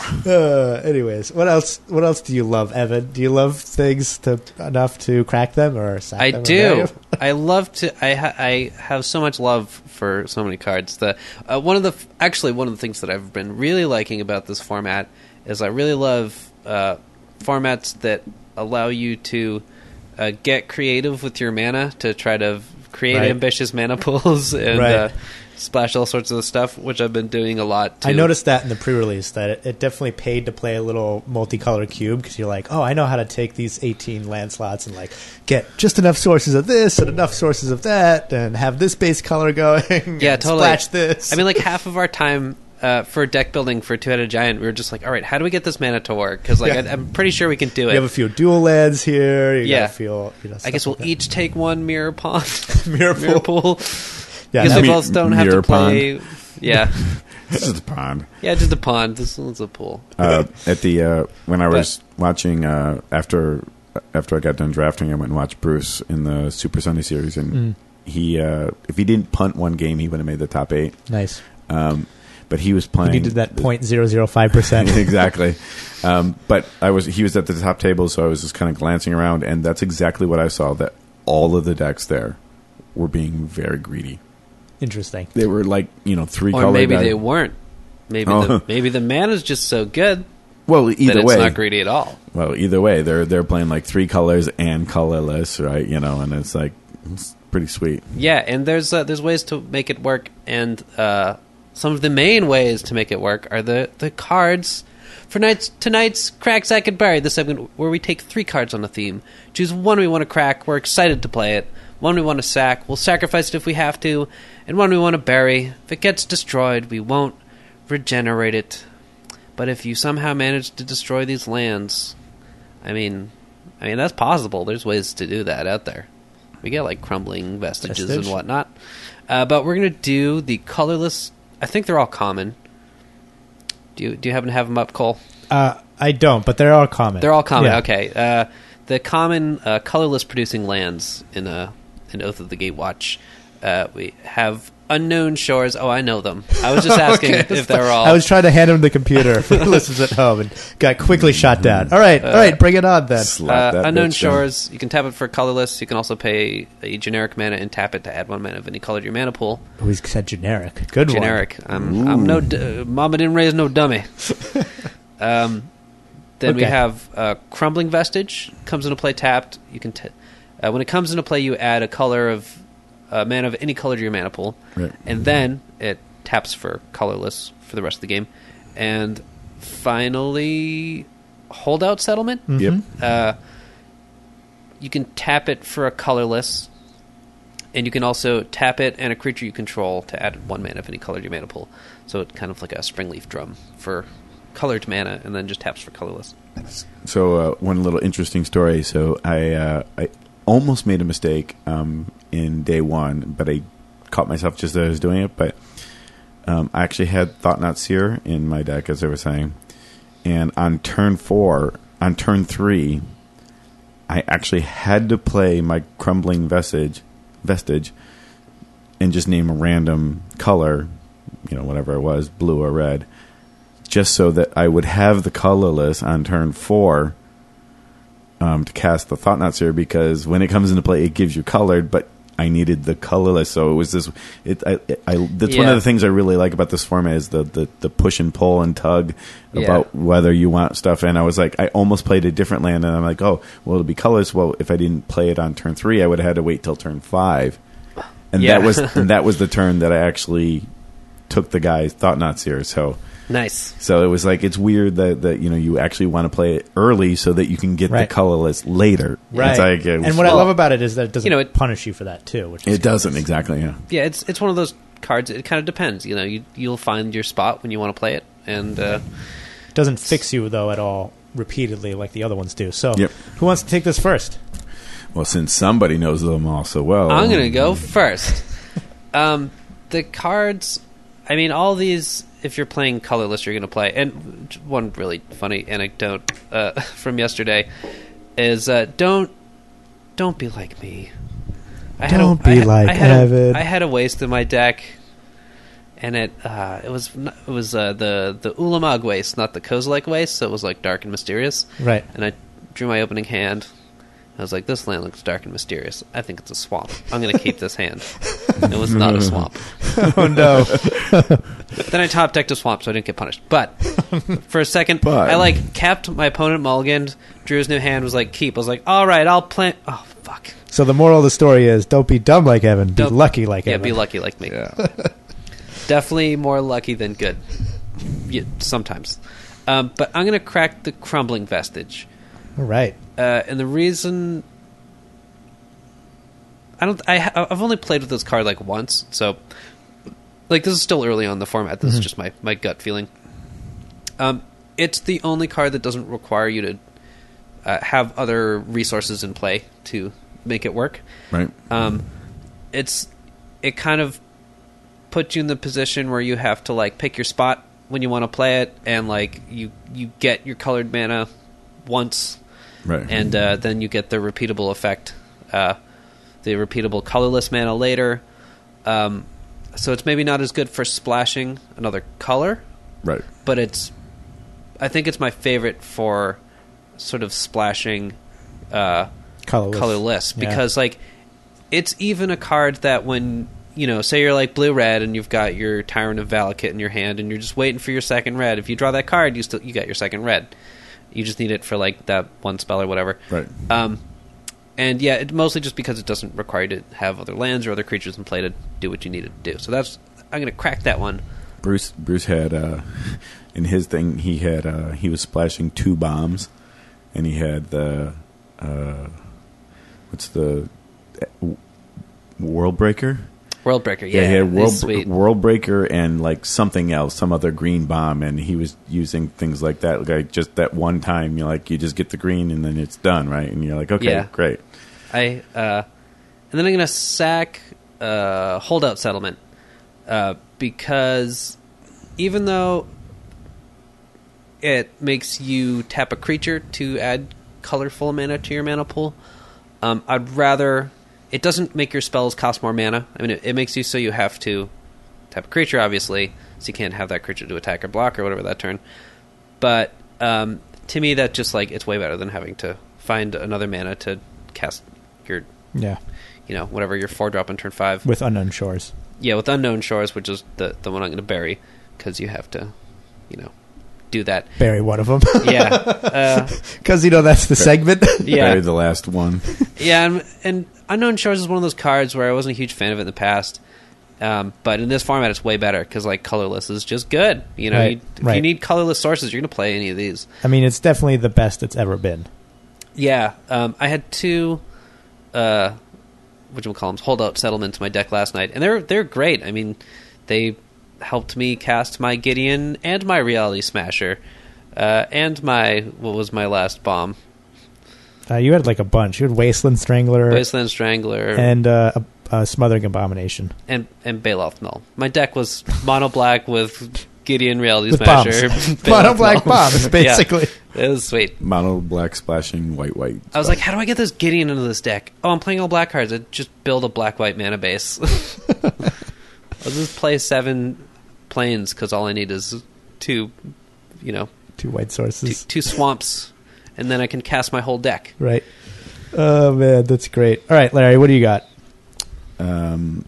Uh, anyways, what else? What else do you love, Evan? Do you love things to enough to crack them or sack I them or do. value? I love to. I ha- I have so much love for so many cards. The uh, one of the actually one of the things that I've been really liking about this format is I really love uh, formats that allow you to uh, get creative with your mana to try to create Right. ambitious mana pools and Right. uh, splash all sorts of stuff, which I've been doing a lot. Too. I noticed that in the pre-release that it, it definitely paid to play a little multicolored cube because you're like, oh, I know how to take these eighteen land slots and like get just enough sources of this and enough sources of that and have this base color going. Yeah, and totally. Splash this. I mean, like half of our time uh, for deck building for Two-Headed Giant, we were just like, all right, how do we get this mana to work? Because like Yeah. I, I'm pretty sure we can do you it. have a few dual lands here. You Yeah. gotta feel. You know, I stuff guess we'll like that. each take one mirror pond, mirror pool. mirror pool, Yeah, because that- we Mi- both don't have to mirror play. Yeah, This is the pond. yeah, just a pond. This one's a pool. Uh, at the uh, when I was watching uh, after after I got done drafting, I went and watched Bruce in the Super Sunday series, and Mm. he uh, if he didn't punt one game, he would have made the top eight. nice. Um, but he was playing. You needed that point zero zero five percent. exactly. Um, but I was he was at the top table, so I was just kind of glancing around, and that's exactly what I saw. That all of the decks there were being very greedy. Interesting. They were like you know three Or color. maybe guy- they weren't. Maybe Oh. the maybe the mana's just so good well that either it's way. not greedy at all. Well, either way, they're they're playing like three colors and colorless, right? You know, and it's like it's pretty sweet. Yeah, and there's uh, there's ways to make it work, and uh, some of the main ways to make it work are the, the cards for night's, tonight's Crack, Sack, and Bury, the segment where we take three cards on a theme. Choose one we want to crack, we're excited to play it. One we want to sack, we'll sacrifice it if we have to. And one we want to bury. If it gets destroyed, we won't regenerate it. But if you somehow manage to destroy these lands, I mean, I mean that's possible. There's ways to do that out there. We get like crumbling vestiges Vestige. and whatnot. Uh, but we're going to do the colorless. I think they're all common. Do you do you happen to have them up, Cole? Uh, I don't, but they're all common. They're all common. Yeah. Okay. Uh, the common uh, colorless producing lands in uh, in Oath of the Gatewatch. Uh, we have Unknown Shores. Oh, I know them. I was just asking Okay. if they're all. I was trying to hand him the computer for the listeners at home and got quickly shot down. All right, all right, bring it on then. Slap Uh, that Unknown bitch down. Shores. You can tap it for colorless. You can also pay a generic mana and tap it to add one mana of any color to your mana pool. Oh, he said generic. Good Generic. I'm, I'm no. D- Mama didn't raise no dummy. um, then we Okay. have uh, Crumbling Vestige. Comes into play tapped. You can. T- uh, when it comes into play, you add a color of uh, mana of any color to your mana pool, Right. and then it taps for colorless for the rest of the game. And finally, Holdout Settlement. Mhm. Yep. Uh, you can tap it for a colorless, and you can also tap it and a creature you control to add one mana of any color to your mana pool. So it's kind of like a Springleaf Drum for colored mana, and then just taps for colorless. So uh, one little interesting story. So I uh, I almost made a mistake um, in day one, but I caught myself just as I was doing it. But um, I actually had Thought-Knot Seer in my deck, as I was saying. And on turn four, on turn three, I actually had to play my Crumbling Vestige, vestige and just name a random color, you know, whatever it was, blue or red, just so that I would have the colorless on turn four um, to cast the Thought-Knot Seer, because when it comes into play, it gives you colored, but I needed the colorless, so it was this. It, I, I, that's one Yeah. of the things I really like about this format is the, the, the push and pull and tug about Yeah. whether you want stuff. And I was like, I almost played a different land, and I'm like, oh, well, it'll be colorless. Well, if I didn't play it on turn three, I would have had to wait till turn five, and Yeah. that was and that was the turn that I actually took the guy's Thought-Knot Seer. So. Nice. So it was like, it's weird that, that you know you actually want to play it early so that you can get Right. the colorless later. Right. It's like, it was- And what I Well, love about it is that it doesn't you know, it- punish you for that too. Which is it doesn't exactly. Yeah. Yeah, it's it's one of those cards. It kind of depends. You know, you you'll find your spot when you want to play it, and uh, It doesn't fix you though at all repeatedly like the other ones do. So Yep. who wants to take this first? Well, since somebody knows them all so well, I'm gonna go first. Um, the cards. I mean, all these. If you're playing colorless, you're going to play. And one really funny anecdote uh, from yesterday is uh, don't don't be like me. I Don't a, be I had- like I had Evan. A, I had a waste in my deck, and it uh, it was not, it was uh, the the Ulamog waste, not the Kozilek waste. So it was like dark and mysterious. Right. And I drew my opening hand. I was like, this land looks dark and mysterious. I think it's a swamp. I'm going to keep this hand. It was not a swamp. Oh no. Then I top decked a swamp, so I didn't get punished. But for a second, But- I like capped my opponent mulliganed, drew his new hand, was like, keep. I was like, all right, I'll plant. Oh, fuck. So the moral of the story is don't be dumb like Evan. Be Don't- lucky like Yeah, Evan. be lucky like me. Yeah. Definitely more lucky than good. Yeah, sometimes. Um, but I'm going to crack the Crumbling Vestige. All right. Uh, and the reason I don't, I, ha- I've only played with this card like once, so like this is still early on in the format. This Mhm. is just my, my gut feeling. Um, it's the only card that doesn't require you to uh, have other resources in play to make it work. Right. Um, it's it kind of puts you in the position where you have to like pick your spot when you want to play it, and like you you get your colored mana once. Right. And uh, then you get the repeatable effect, uh, the repeatable colorless mana later. Um, so it's maybe not as good for splashing another color, right. but it's, I think it's my favorite for sort of splashing uh, Colorless. colorless Yeah. because like it's even a card that when you know, say you're like blue red and you've got your Tyrant of Valakut in your hand and you're just waiting for your second red. If you draw that card, you still you got your second red. You just need it for like that one spell or whatever. Right. Um, and yeah, it, mostly just because it doesn't require you to have other lands or other creatures in play to do what you need to do. So that's I'm going to crack that one. Bruce Bruce had uh, in his thing he had uh, he was splashing two bombs, and he had the uh, what's the uh, World Breaker. World Breaker, yeah, Yeah, he had he's World, sweet. World Breaker and like something else, some other green bomb, and he was using things like that, like just that one time. You like you just get the green and then it's done, right? And you're like, okay, Yeah. great. I uh, and then I'm going to sack uh, Holdout Settlement uh, because even though it makes you tap a creature to add colorful mana to your mana pool, um, I'd rather it doesn't make your spells cost more mana. I mean, it, it makes you so you have to tap a creature, obviously, so you can't have that creature to attack or block or whatever that turn. But um, to me, that just like it's way better than having to find another mana to cast your, Yeah. you know, whatever your four drop on turn five. With Unknown Shores. Yeah, with Unknown Shores, which is the the one I'm going to bury because you have to, you know, do that. Bury one of them. Yeah. Because, uh, you know, that's the segment. Yeah. Bury the last one. Yeah, and, and Unknown Shores is one of those cards where I wasn't a huge fan of it in the past. Um, but in this format, it's way better because, like, colorless is just good. You know, Right, you, if right. you need colorless sources, you're going to play any of these. I mean, it's definitely the best it's ever been. Yeah, um, I had two, uh, what you call them, holdout settlements in my deck last night, and they're they're great. I mean, they helped me cast my Gideon and my Reality Smasher, uh, and my what was my last bomb, Uh, you had like a bunch. You had Wasteland Strangler Wasteland Strangler, and uh, a, a Smothering Abomination. and and Baloth Null. My deck was mono black with Gideon, Reality With Smasher, bombs. Baloth Mono black Null. bombs, basically. Yeah, it was sweet. Mono black splashing white white. I was like, how do I get this Gideon into this deck? Oh, I'm playing all black cards. I just build a black-white mana base. I'll just play seven planes because all I need is two, you know, Two white two, sources. two swamps, and then I can cast my whole deck. Right. Oh, man, that's great. All right, Larry, what do you got? Um,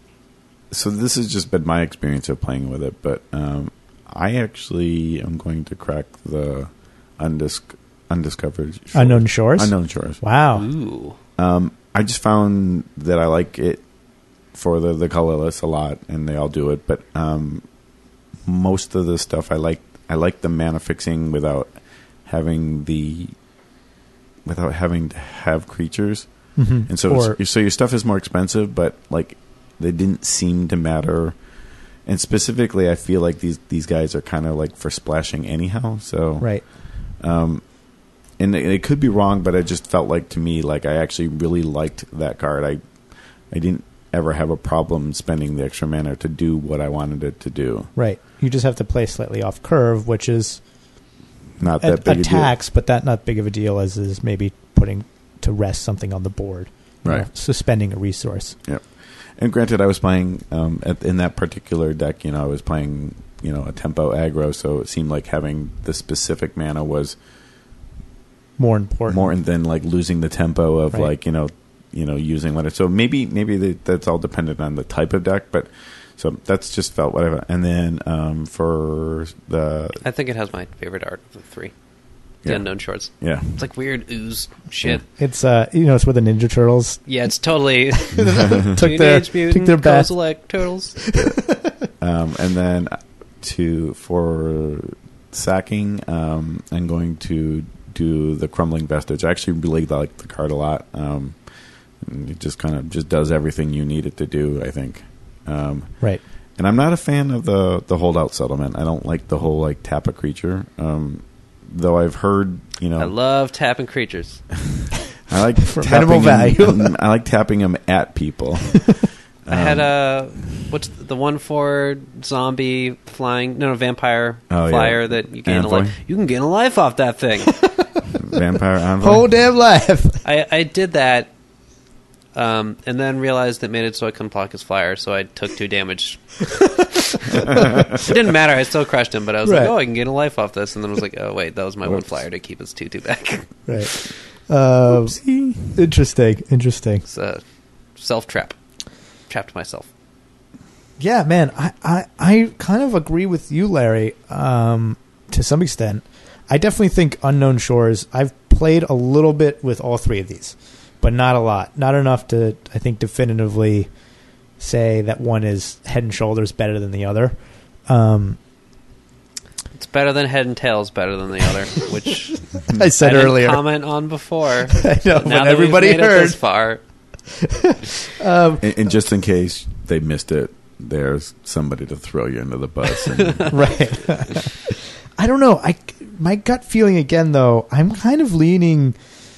so this has just been my experience of playing with it, but um, I actually am going to crack the undis- undiscovered shores. Unknown Shores? Unknown Shores. Wow. Ooh. Um, I just found that I like it for the, the colorless a lot, and they all do it. But um, most of the stuff I like, I like the mana fixing without having the without having to have creatures. Mm-hmm. And so, Or, it's, so your stuff is more expensive, but like they didn't seem to matter. And specifically, I feel like these these guys are kind of like for splashing anyhow. So right. um, and it, it could be wrong, but it just felt like to me like I actually really liked that card. I I didn't ever have a problem spending the extra mana to do what I wanted it to do. Right. You just have to play slightly off curve, which is Not a, that big a a tax, but that not big of a deal as is maybe putting to rest something on the board. You Right. know, suspending a resource. deal. Yep. And granted, I was playing um, at, in that particular deck. You know, I was playing you know a tempo aggro, so it seemed like having the specific mana was More important. more than like losing the tempo of Right. like you know you know using what it. So maybe maybe the, that's all dependent on the type of deck, but so that's just felt whatever. And then um, for the I think it has my favorite art of the three. The Yeah. Unknown Shores. yeah It's like weird ooze shit. It's uh, you know, it's where the Ninja Turtles Yeah, it's totally took their Teenage took Mutant their best. Kozilek Turtles. um, and then to for sacking, um, I'm going to do the Crumbling Vestige. I actually really like the card a lot. Um, and it just kind of just does everything you need it to do, I think. Um, Right. and I'm not a fan of the the holdout settlement. I don't like the whole like tap a creature. Um, though I've heard, you know, I love tapping creatures. I like For tapping minimal value. them- I like tapping them at people. I had Um, a what's the one for zombie flying? No, no vampire Oh, yeah. flyer that you gain a Envoy? life. You can gain a life off that thing. Vampire Envoy. Whole damn life. I, I did that, um, and then realized it made it so I couldn't block his flyer, so I took two damage. It didn't matter. I still crushed him, but I was Right. like, oh, I can gain a life off this, and then I was like, oh wait, that was my one Whoops. flyer to keep his two two back. Right. Uh, interesting. Interesting. It's a self trap. Trapped myself. Yeah, man, I, I, I kind of agree with you, Larry, um, to some extent. I definitely think Unknown Shores, I've played a little bit with all three of these, but not a lot. Not enough to, I think, definitively say that one is head and shoulders better than the other. Um, It's better than Head and Tails, better than the other, which I said I didn't earlier. comment on before. I know, Now but that everybody we've made it heard. this far. Um, And, and just in case they missed it, there's somebody to throw you under the bus. And right. I don't know. I my gut feeling again, though, I'm kind of leaning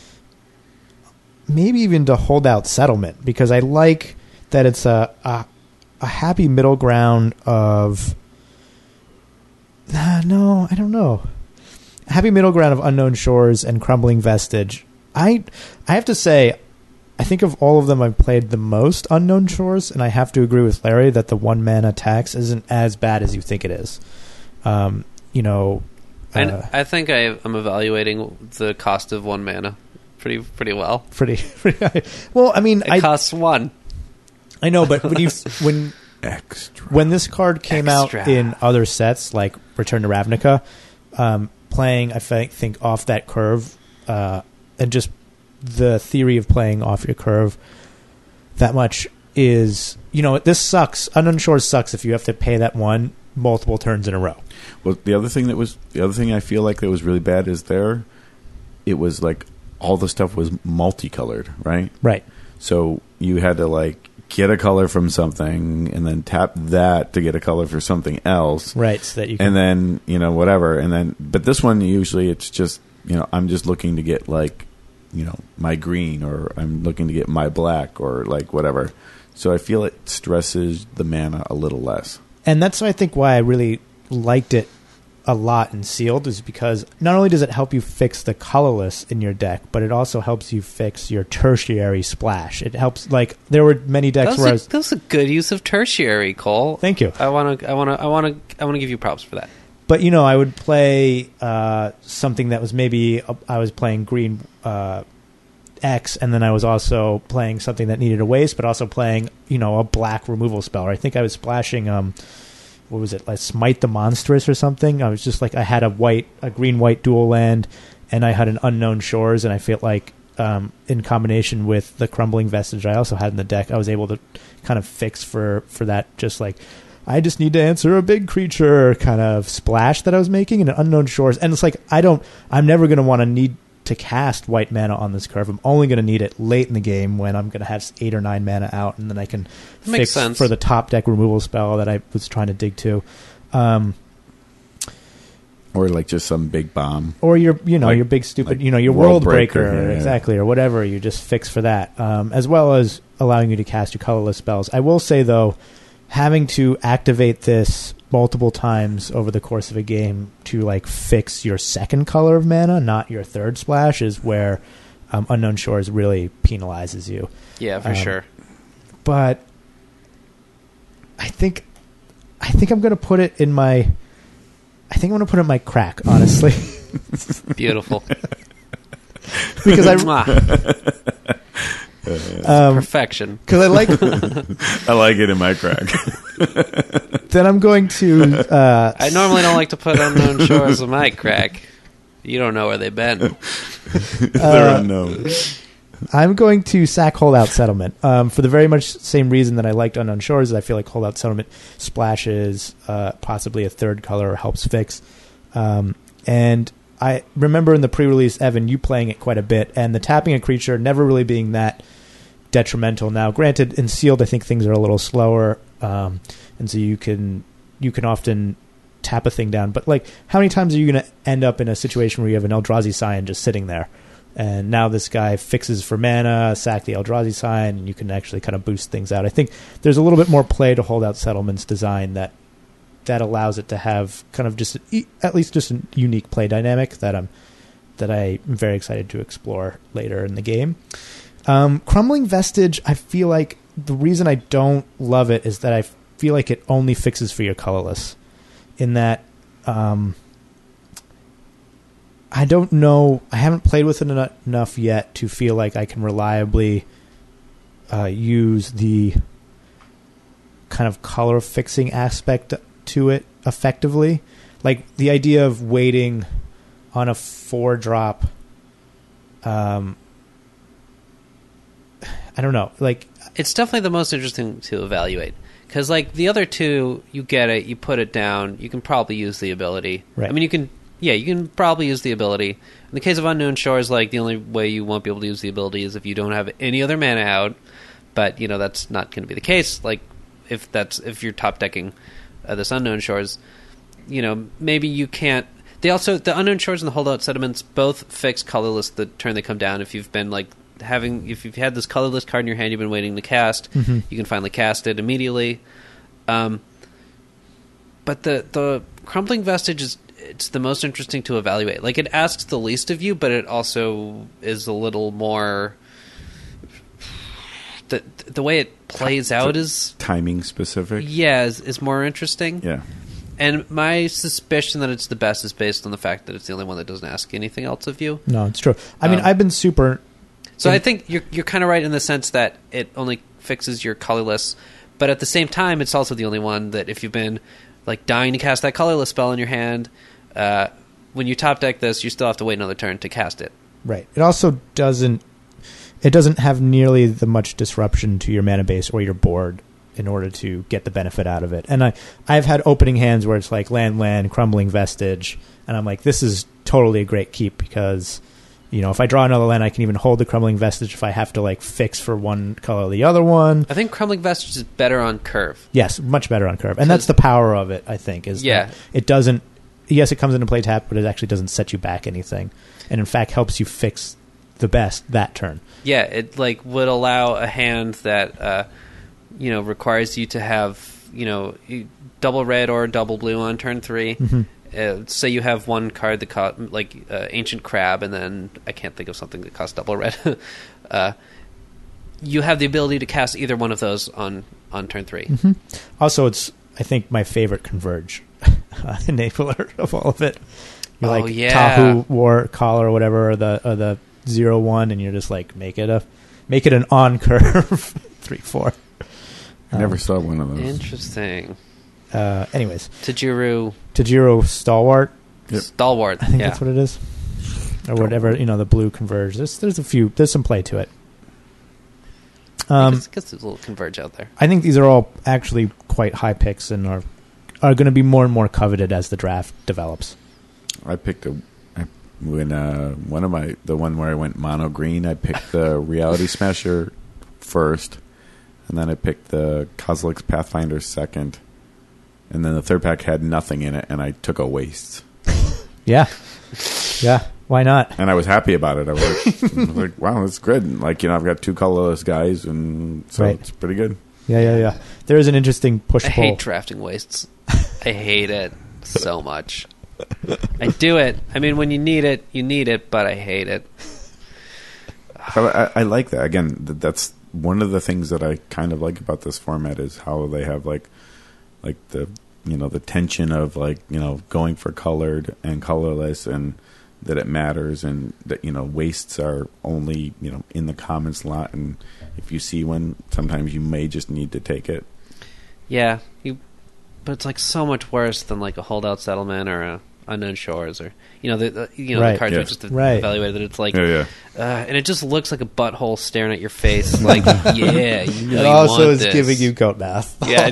maybe even to hold out settlement because I like that it's a a, a happy middle ground of. Uh, no, I don't know. A happy middle ground of Unknown Shores and Crumbling Vestige. I I have to say, I think of all of them I've played the most Unknown Shores, and I have to agree with Larry that the one mana tax isn't as bad as you think it is. Um, you know, uh, And I think I, I'm evaluating the cost of one mana pretty pretty well. pretty, pretty high. Well, I mean, It I costs one. I know, but when you when extra. when this card came Extra. out in other sets like Return to Ravnica, um, playing, I think, think off that curve, uh, and just the theory of playing off your curve that much is, you know, this sucks. Unknown Shores sucks if you have to pay that one multiple turns in a row. Well, the other thing that was the other thing I feel like that was really bad is there, it was like all the stuff was multicolored, right? Right. So you had to like get a color from something and then tap that to get a color for something else. Right. So that you can, and then, you know, whatever. And then, but this one usually it's just, you know, I'm just looking to get like, you know, my green, or I'm looking to get my black, or like whatever. So I feel it stresses the mana a little less. and that's I think why I really liked it a lot in Sealed, is because not only does it help you fix the colorless in your deck, but it also helps you fix your tertiary splash. It helps, like, there were many decks That where I was, was, a, that was a good use of tertiary, Cole. Thank you. I want to. I want to. I want to. I want to give you props for that. But, you know, I would play uh, something that was maybe, uh, I was playing green uh, X, and then I was also playing something that needed a waste, but also playing, you know, a black removal spell. Or I think I was splashing, um, what was it, like Smite the Monstrous or something. I was just like, I had a white, a green-white dual land, and I had an Unknown Shores, and I feel like um, in combination with the Crumbling Vestige I also had in the deck, I was able to kind of fix for, for that, just like, I just need to answer a big creature kind of splash that I was making in an Unknown Shores. And it's like, I don't, I'm never going to want to need to cast white mana on this curve. I'm only going to need it late in the game when I'm going to have eight or nine mana out, and then I can That makes fix sense. for the top deck removal spell that I was trying to dig to. Um, Or like just some big bomb. or your, you know, Like- your big stupid, like you know, your World World Breaker, Breaker, yeah. exactly, or whatever. You just fix for that, um, as well as allowing you to cast your colorless spells. I will say, though, having to activate this multiple times over the course of a game to like fix your second color of mana, not your third splash, is where um, Unknown Shores really penalizes you. Yeah, for Um, sure. But I think I think I'm going to put it in my. I think I'm going to put it in my crack, honestly, Beautiful. because I Mwah. um, Perfection. because I like. I like it in my crack. Then I'm going to. Uh, I normally don't like to put Unknown Shores in my crack. You don't know where they've been. They're unknown. I'm going to sack Holdout Settlement um, for the very much same reason that I liked Unknown Shores. I feel like Holdout Settlement splashes uh, possibly a third color or helps fix. Um, and I remember in the pre-release, Evan, you playing it quite a bit, and the tapping a creature never really being that detrimental. Now, granted, in Sealed, I think things are a little slower, um, and so you can you can often tap a thing down. But like, how many times are you going to end up in a situation where you have an Eldrazi Scion just sitting there? And now this guy fixes for mana, sack the Eldrazi Sign, and you can actually kind of boost things out. I think there's a little bit more play to Holdout Settlement's design that that allows it to have kind of just a, at least just a unique play dynamic that I'm that I am very excited to explore later in the game. Um, Crumbling Vestige, I feel like the reason I don't love it is that I feel like it only fixes for your colorless. In that. Um, I don't know. I haven't played with it en- enough yet to feel like I can reliably uh, use the kind of color fixing aspect to it effectively. Like the idea of waiting on a four drop. Um, I don't know. Like It's definitely the most interesting to evaluate. Because, like, the other two, you get it, you put it down, you can probably use the ability. Right. I mean, you can, yeah, you can probably use the ability. In the case of Unknown Shores, like, the only way you won't be able to use the ability is if you don't have any other mana out. But, you know, that's not going to be the case. Like, if that's, if you're top decking uh, this Unknown Shores, you know, maybe you can't. They also, the Unknown Shores and the Holdout Settlements both fix colorless the turn they come down. If you've been, like, having, if you've had this colorless card in your hand you've been waiting to cast, mm-hmm. you can finally cast it immediately. Um, but the the Crumbling Vestige is it's the most interesting to evaluate. Like, it asks the least of you, but it also is a little more. The the way it plays out is Timing specific. yeah is, is more interesting. Yeah. And my suspicion that it's the best is based on the fact that it's the only one that doesn't ask anything else of you. no, it's true. I mean, Um, I've been super. So in- I think you're you're kind of right in the sense that it only fixes your colorless, but at the same time, it's also the only one that if you've been like dying to cast that colorless spell in your hand, uh, when you top deck this, you still have to wait another turn to cast it. Right. It also doesn't. It doesn't have nearly the much disruption to your mana base or your board in order to get the benefit out of it. And I, I've had opening hands where it's like land, land, crumbling vestige, and I'm like, this is totally a great keep because, you know, if I draw another land, I can even hold the crumbling vestige if I have to like fix for one color or the other one. I think crumbling vestige is better on curve. Yes, much better on curve, and that's the power of it. I think is yeah, that it doesn't. Yes, it comes into play tap, but it actually doesn't set you back anything, and in fact helps you fix the best that turn. Yeah, it like would allow a hand that uh, you know requires you to have you know double red or double blue on turn three. Mm-hmm. Uh, say you have one card that cost like uh, Ancient Crab, and then I can't think of something that costs double red. uh, you have the ability to cast either one of those on on turn three. Mm-hmm. Also, it's I think my favorite Converge uh, enabler of all of it. You're oh like yeah, Tahu War Call or whatever, or the or the zero one, and you're just like make it a make it an on curve three four. I never Um, saw one of those. Interesting. Uh, anyways, Tajuru Tajiro Stalwart. Yep. Stalwart. I think yeah. that's what it is, or whatever. You know, the blue Converge. There's there's a few. There's some play to it. Um, I guess, guess there's a little Converge out there. I think these are all actually quite high picks and are are going to be more and more coveted as the draft develops. I picked a I, when uh, one of my the one where I went mono green. I picked the Reality Smasher first, and then I picked the Kozilek's Pathfinder second, and then the third pack had nothing in it, and I took a waste. Yeah, yeah. Why not? And I was happy about it. I was like, I was like wow, that's good. Like, you know, I've got two colorless guys, and so Right. it's pretty good. Yeah, yeah, yeah. There is an interesting push I pull. hate drafting wastes. I hate it so much. I do it. I mean, when you need it, you need it, but I hate it. But I, I like that. Again, th- that's one of the things that I kind of like about this format is how they have like, like the you know the tension of like you know going for colored and colorless, and that it matters, and that you know wastes are only you know in the common slot, and if you see one, sometimes you may just need to take it. Yeah, you, but it's like so much worse than like a holdout settlement or a unknown shores or you know the, the you know Right. the cards Yeah. we just Right. evaluated. That it's like, Yeah, yeah. Uh, and it just looks like a butthole staring at your face. Like, yeah, you know It you also want is this. giving you goat math. Yeah.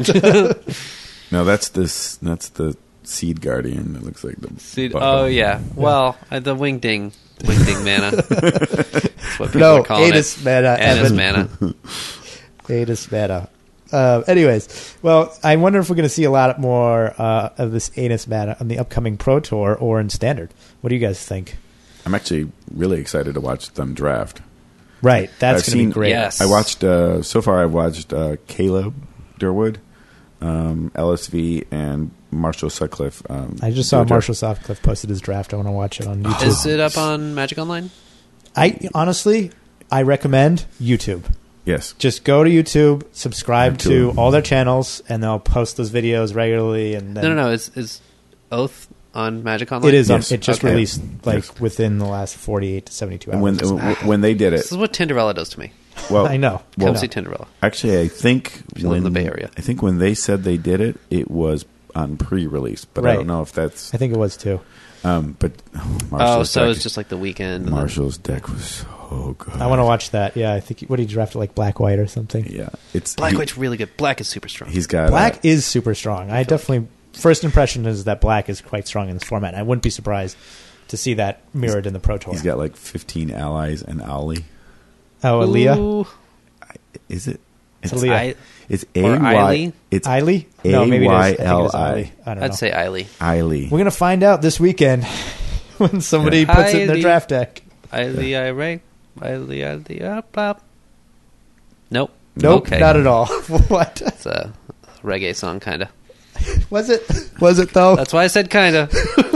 No, that's this. That's the Seed Guardian. It looks like the. See, butthole. oh yeah. Well, uh, the wingding, wingding mana. That's what people No, are calling Adis it. mana, Adis Evan. mana. Adis mana. Uh, anyways, well, I wonder if we're going to see a lot more uh, of this Anus mana on the upcoming Pro Tour or in Standard. What do you guys think? I'm actually really excited to watch them draft. Right, that's I've going to seen- be great. Yes. I watched uh, so far. I've watched uh, Caleb Durwood, um, L S V, and Marshall Sutcliffe. Um, I just do saw a draft. Marshall Sutcliffe posted his draft. I want to watch it on YouTube. Is it up on Magic Online? I honestly, I recommend YouTube. Yes, Just go to YouTube, subscribe YouTube. to all their channels, and they'll post those videos regularly. And then No, no, no. Is is Oath on Magic Online? It is. Yes. On, it just Okay. released like Yes. within the last forty-eight to seventy-two hours. and when w- when they did it, This is what Tinderella does to me. well, I know. Well, Come I see know. Tinderella. actually, I think If you live in when the Bay Area. I think when they said they did it, it was on pre-release, but I Right. don't know if that's. I think it was too. Um, but oh, Oh, Marshall's so deck, it's just like the weekend. and then- Marshall's deck was so good. I want to watch that. Yeah, I think what he drafted like Black White or something. Yeah, it's Black he, White's really good. Black is super strong. He's got Black uh, is super strong. I definitely first impression is that Black is quite strong in this format. I wouldn't be surprised to see that mirrored in the Pro Tour. He's got like fifteen allies and Owly. oh, Aaliyah, Ooh. Is it? It's Aaliyah. I, It's A Or Y. Eiley? It's Eiley? No, maybe it is. I think it is A Y L I. Eiley. I don't know. I'd say Eiley. Eiley. We're gonna find out this weekend when somebody Yeah. puts it in their Eiley. draft deck. Eiley, I Ray. Eiley, Eiley, up, up. Nope. Nope, Okay. not at all. What It's a reggae song, kind of. was it? Was it though? That's why I said kind of.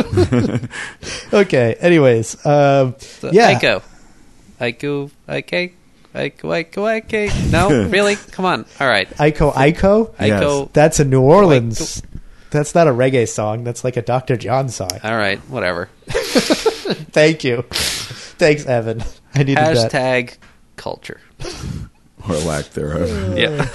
Okay. Anyways, um, So, yeah. Aiko. Aiko, Aiko, Aiko, Aiko, Aiko. No? Really? Come on. All right. Aiko Aiko. Yes. Aiko. That's a New Orleans. That's not a reggae song. That's like a Doctor John song. All right. Whatever. Thank you. Thanks, Evan. I needed that. Hashtag culture. or lack thereof. Yeah.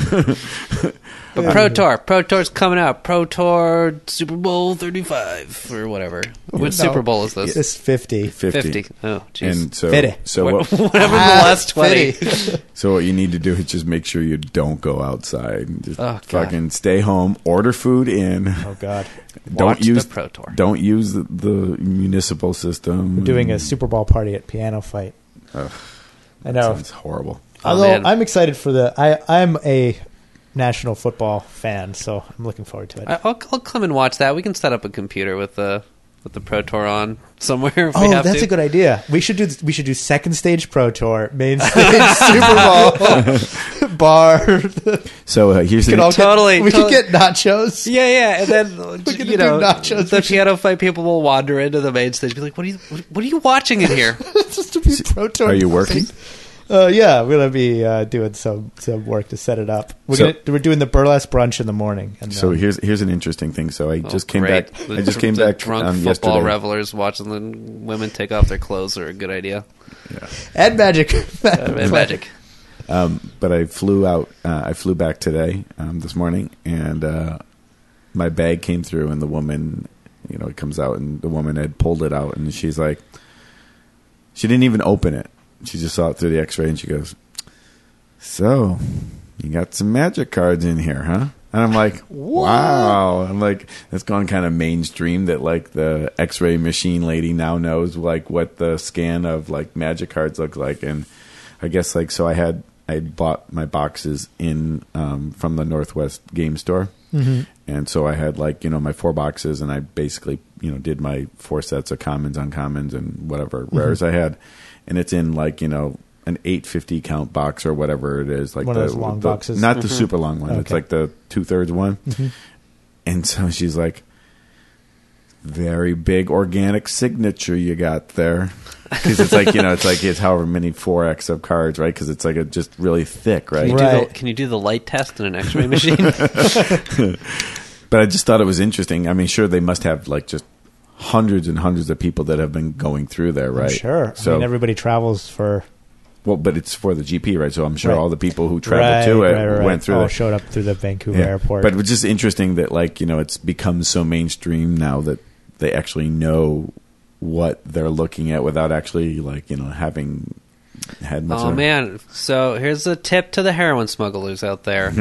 But Pro Tour. Pro Tour's coming out. Pro Tour Super Bowl thirty-five or whatever. Which No. Super Bowl is this? It's fifty. fifty. fifty. Oh, jeez. And so, Fifty. so What- what, Whatever the Ah, last twenty. fifty. so what you need to do is just make sure you don't go outside. Just Oh, God. fucking stay home. Order food in. Oh, God. Don't Watch use the Pro Tour. Don't use the, the municipal system. We're doing a Super Bowl party at Piano Fight. Ugh, I know. Sounds horrible. Oh, Although man. I'm excited for the... I, I'm a national football fan, so I'm looking forward to it. I- I'll, I'll come and watch that. We can set up a computer with the with the Pro Tour on somewhere if we Oh, have that's to. a good idea. We should do we should do second stage Pro Tour, main stage Super Bowl, bar. So uh, here's We could the all Totally, Get, we totally. could get nachos. Yeah, yeah, and then We can you do know nachos. the We should- Piano Fight people will wander into the main stage, and be like, "What are you? What are you watching in here?" It's just to be Pro Tour. Are you working? Uh, yeah, we're gonna be uh, doing some some work to set it up. We're So- gonna, we're doing the burlesque brunch in the morning. And So um, here's here's an interesting thing. So I just Oh, came great. back. The, I just came the back Drunk um, football yesterday. revelers watching the women take off their clothes are a good idea. and magic, Uh, and magic. Um, but I flew out. Uh, I flew back today, um, this morning, and uh, my bag came through, and the woman, you know, it comes out, and the woman had pulled it out, and she's like, she didn't even open it. She just saw it through the X-ray, and she goes, "So, you got some magic cards in here, huh?" And I'm like, "Wow!" I'm like, that's gone kind of mainstream. That like the X-ray machine lady now knows like what the scan of like magic cards look like, and I guess like so I had I bought my boxes in um, from the Northwest Game Store, Mhm. and so I had like you know my four boxes, and I basically you know did my four sets of commons, uncommons, and whatever rares I had, and it's in like you know an eight fifty count box or whatever it is, like One the, of those long the- boxes? not the super long one. It's Okay. like the two thirds one, Mm-hmm. and so she's like, "Very big organic signature you got there." Because it's like you know, it's like it's however many four X of cards, right? Because it's like a just really thick, Can right? you, do Right. the, can you do the light test in an X-ray machine? But I just thought it was interesting. I mean, sure, they must have like just hundreds and hundreds of people that have been going through there, right? Sure. So, I mean, everybody travels for well, but it's for the G P, right? So I'm sure Right. all the people who traveled right, to it right, right, went through all there. showed up through the Vancouver Yeah. airport. But it's just interesting that, like, you know, it's become so mainstream now that they actually know what they're looking at without actually, like, you know, having had much. Oh of man! So here's a tip to the heroin smugglers out there: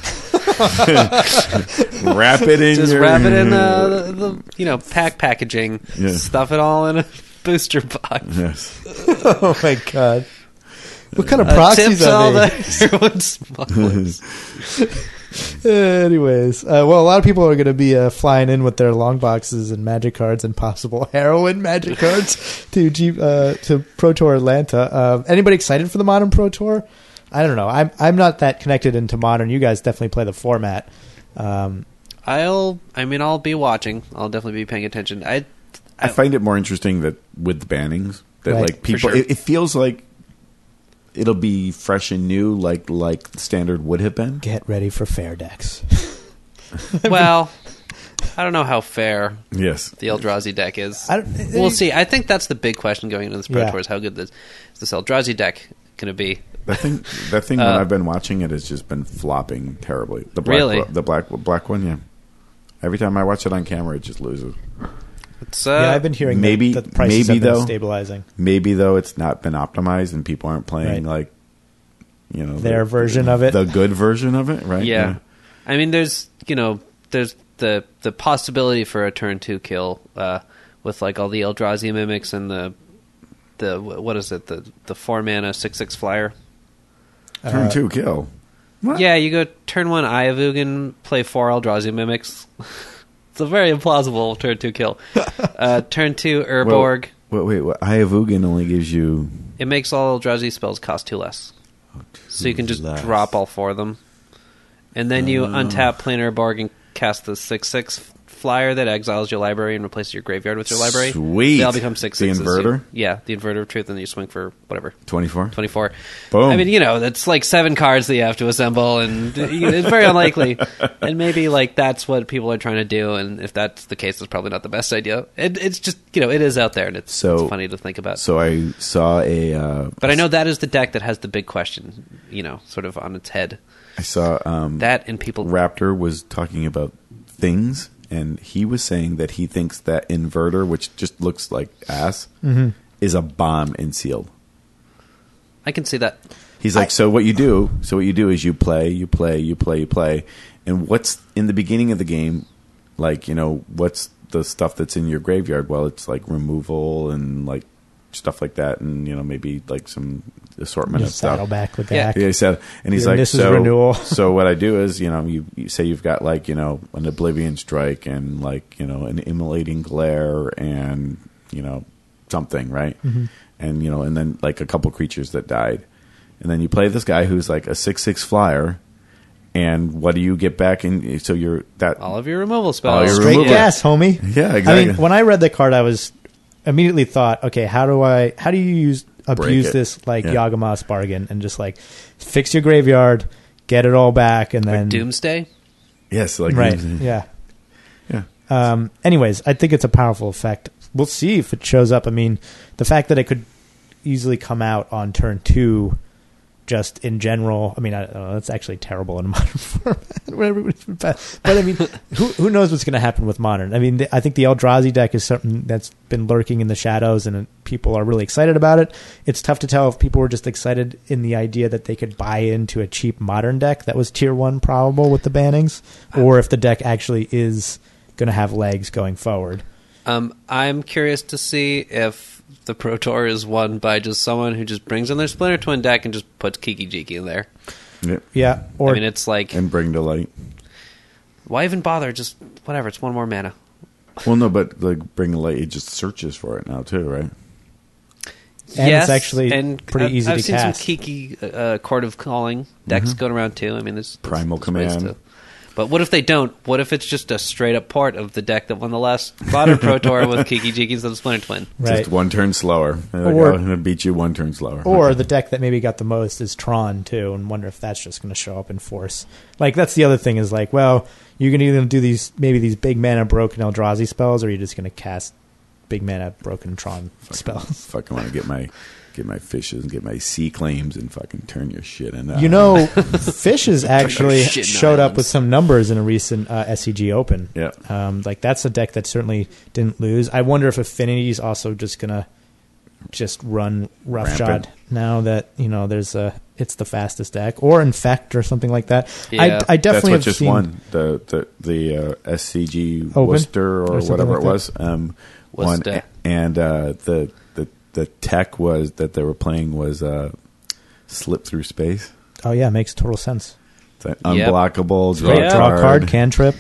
wrap it in. just your, wrap it in uh, the, the you know pack packaging, Yeah. stuff it all in a booster box. Yes. oh my god, what kind of Uh, proxies tips to are all they? the heroin smugglers. Anyways, uh, well, a lot of people are going to be uh, flying in with their long boxes and magic cards and possible heroin magic cards to G- uh, to Pro Tour Atlanta. Uh, anybody excited for the Modern Pro Tour? I don't know. I'm I'm not that connected into Modern. You guys definitely play the format. Um, I'll. I mean, I'll be watching. I'll definitely be paying attention. I. I find it more interesting that with the bannings that Right. like people, For sure. it, it feels like it'll be fresh and new, like like standard would have been. get ready for fair decks. Well, I don't know how fair Yes. the Eldrazi deck is. I don't- We'll see. I think that's the big question going into this Pro Yeah. Tour is how good this is this Eldrazi deck going to be. That thing, that thing. when Uh, I've been watching it, has just been flopping terribly. The black, Really? the black, black one. Yeah. Every time I watch it on camera, it just loses. It's, uh, yeah, I've been hearing maybe- that the prices maybe have been though- stabilizing. Maybe though, it's not been optimized, and people aren't playing Right. like, you know, Their the, version of it. the good version of it, right? Yeah. I mean, there's you know, there's the the possibility for a turn two kill uh, with like all the Eldrazi mimics and the the what is it the the four mana six six flyer. Turn Uh, two kill. What? Yeah, you go turn one Eye of Ugin, play four Eldrazi mimics. It's a very implausible turn two kill. Uh, turn two Urborg. Wait, wait, wait. Eye of Ugin only gives you. It makes all Eldrazi spells cost two less. So you can just less. drop all four of them. And then you Oh. untap Planar Urborg and cast the six six flyer that exiles your library and replaces your graveyard with your library. Sweet. They all become six The sixes. inverter? You- yeah, the inverter of truth, and then you swing for whatever. twenty-four? twenty-four. Boom. I mean, you know, that's like seven cards that you have to assemble, and you know, it's very unlikely. And maybe, like, that's what people are trying to do, and if that's the case, it's probably not the best idea. It, it's just, you know, it is out there, and it's, So- it's funny to think about. So I saw a... Uh, But I know that is the deck that has the big question, you know, sort of on its head. I saw... Um, That and people... Raptor was talking about things, and he was saying that he thinks that inverter, which just looks like ass, Mm-hmm. is a bomb in sealed. I can see that. He's like, I- so what you do? So what you do is you play, you play, you play, you play, and what's in the beginning of the game? Like, you know, what's the stuff that's in your graveyard? Well, it's like removal and like stuff like that, and you know, maybe like some assortment Just of stuff. Saddleback with Yeah. that. Yeah, he said, and he's Your like, Nissa's so, renewal. so what I do is, you know, you, you say you've got like, you know, an Oblivion Strike and like, you know, an Immolating Glare and, you know, something, right? Mm-hmm. And, you know, and then like a couple creatures that died. And then you play this guy who's like a six six flyer, and what do you get back? And so you're that. All of your removal All spells. your Straight removal. gas, homie. Yeah, I exactly. mean, when I read the card, I was immediately thought, okay, how do I, how do you use abuse it. this like Yeah. Yawgmoth's bargain and just like fix your graveyard, get it all back, and then Doomsday? yes, like right, yeah. yeah. Um, anyways, I think it's a powerful effect. We'll see if it shows up. I mean, the fact that it could easily come out on turn two, just in general. I mean, I don't know, that's actually terrible in modern format. Where everybody's been bad. But I mean, who who knows what's going to happen with modern? I mean, I think the Eldrazi deck is something that's been lurking in the shadows, and people are really excited about it. It's tough to tell if people were just excited in the idea that they could buy into a cheap modern deck that was tier one probable with the bannings, or if the deck actually is going to have legs going forward. Um, I'm curious to see if the Pro Tour is won by just someone who just brings in their Splinter Twin deck and just puts Kiki Jiki in there. Yeah. Yeah, or I mean, it's like, And bring to light. why even bother? Just whatever. It's one more mana. Well, no, but like bring to light, it just searches for it now too, right? And yes, it's actually and pretty I've, easy I've to seen cast. some Kiki uh, Court of Calling decks going around too. I mean, there's there's- Primal there's ways Command. to- But what if they don't? What if it's just a straight up part of the deck that won the last Modern Pro Tour with Kiki Jiki instead of Splinter Twin? right. Just one turn slower. They're like, Or- oh, I'm going to beat you one turn slower. Or the deck that maybe got the most is Tron too, and wonder if that's just going to show up in force. Like that's the other thing is like, well, you're going to either do these maybe these big mana broken Eldrazi spells, or you're just going to cast big mana broken Tron spells. fucking want to get my get my fishes and get my sea claims and fucking turn your shit into. You know, Fishes actually Shit in showed up islands. with some numbers in a recent uh, S C G Open. Yeah. Um, like that's a deck that certainly didn't lose. I wonder if Affinity is also just gonna just run roughshod Rampant. now that you know there's a it's the fastest deck, or Infect or something like that. Yeah. I, I That's definitely what have just seen. won the the the uh, S C G Open? Worcester or, Or something whatever like it that. was. Um, won, Worcester. and uh, the the the tech was that they were playing was uh, slip through space. Oh yeah, makes total sense. It's an Yep. unblockable draw Yeah. Draw a card. card, cantrip.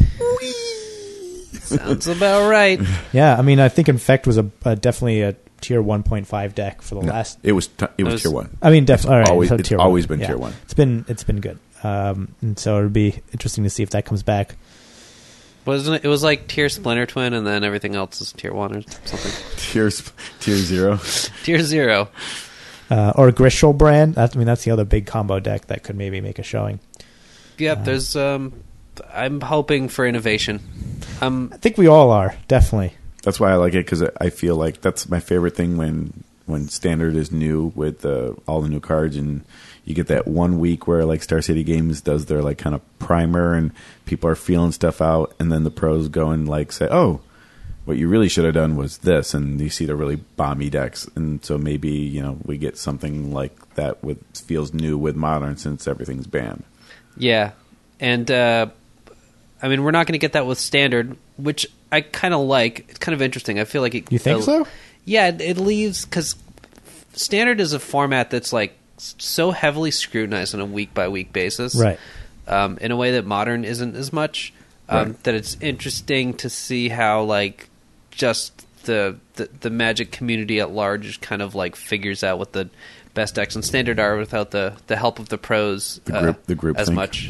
Sounds about right. Yeah, I mean, I think Infect was a, a definitely a tier one point five deck for the No, last. it was t- it was was- tier one. I mean, definitely. All right, always- so it's tier always one. been Yeah. tier one. It's been it's been good, um, and so it'd be interesting to see if that comes back. Wasn't it? It was like tier Splinter Twin, and then everything else is tier one or something. Tier sp- tier zero. Tier zero. Uh, or Grishol brand. That's, I mean, that's the other big combo deck that could maybe make a showing. Yep. There's. Um, I'm hoping for innovation. Um. I think we all are definitely. That's why I like it because I feel like that's my favorite thing when when Standard is new with uh, all the new cards, and you get that one week where like Star City Games does their like kind of primer, and people are feeling stuff out, and then the pros go and like say, "Oh, what you really should have done was this," and you see the really bomby decks, and so maybe you know we get something like that with feels new with Modern since everything's banned. Yeah, and uh, I mean we're not going to get that with Standard, which I kind of like. It's kind of interesting. I feel like it, You think uh, so? Yeah, it, it leaves because Standard is a format that's like so heavily scrutinized on a week by week basis, Right. Um, in a way that Modern isn't as much. Um, Right. That it's interesting to see how like just the, the the Magic community at large kind of like figures out what the best decks in Standard are without the, the help of the pros The uh, group- the group as think. much.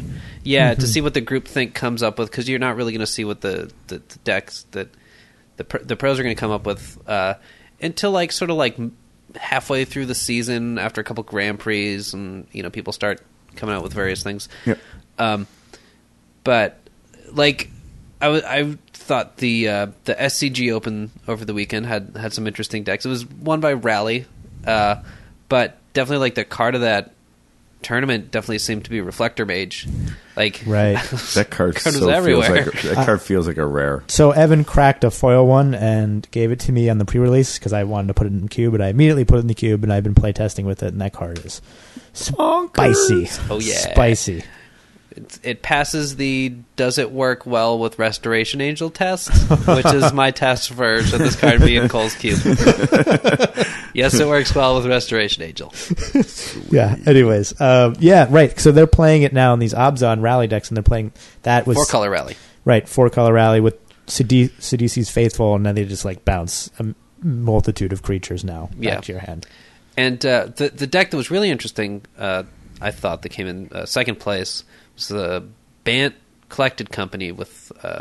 Yeah, Mm-hmm. to see what the group think comes up with, because you're not really going to see what the, the, the decks that the pr- the pros are going to come up with uh, until like sort of like halfway through the season, after a couple Grand Prix, and you know people start coming out with various things. Yep. Um, but like I, w- I thought the uh, the S C G Open over the weekend had had some interesting decks. It was won by Rally, uh, but definitely like the card of that tournament definitely seemed to be Reflector Mage. Like Right. That card, Card was so feels everywhere. like a, that card feels like a rare. So Evan cracked a foil one and gave it to me on the pre-release because I wanted to put it in the cube, but I immediately put it in the cube, and I've been play testing with it, and that card is spicy. Oh, yeah. Spicy. It, it passes the does it work well with Restoration Angel test, which is my test for should this card be in Cole's cube. Yes, it works well with Restoration Angel. Yeah. Anyways, um, yeah, right. So they're playing it now in these Obzon rally decks, and they're playing that with Four color rally. right four color rally with Sadi- Sidisi's Faithful, and then they just like bounce a multitude of creatures now back Yeah. to your hand. And uh, the the deck that was really interesting, uh, I thought, that came in uh, second place was the Bant Collected Company with uh,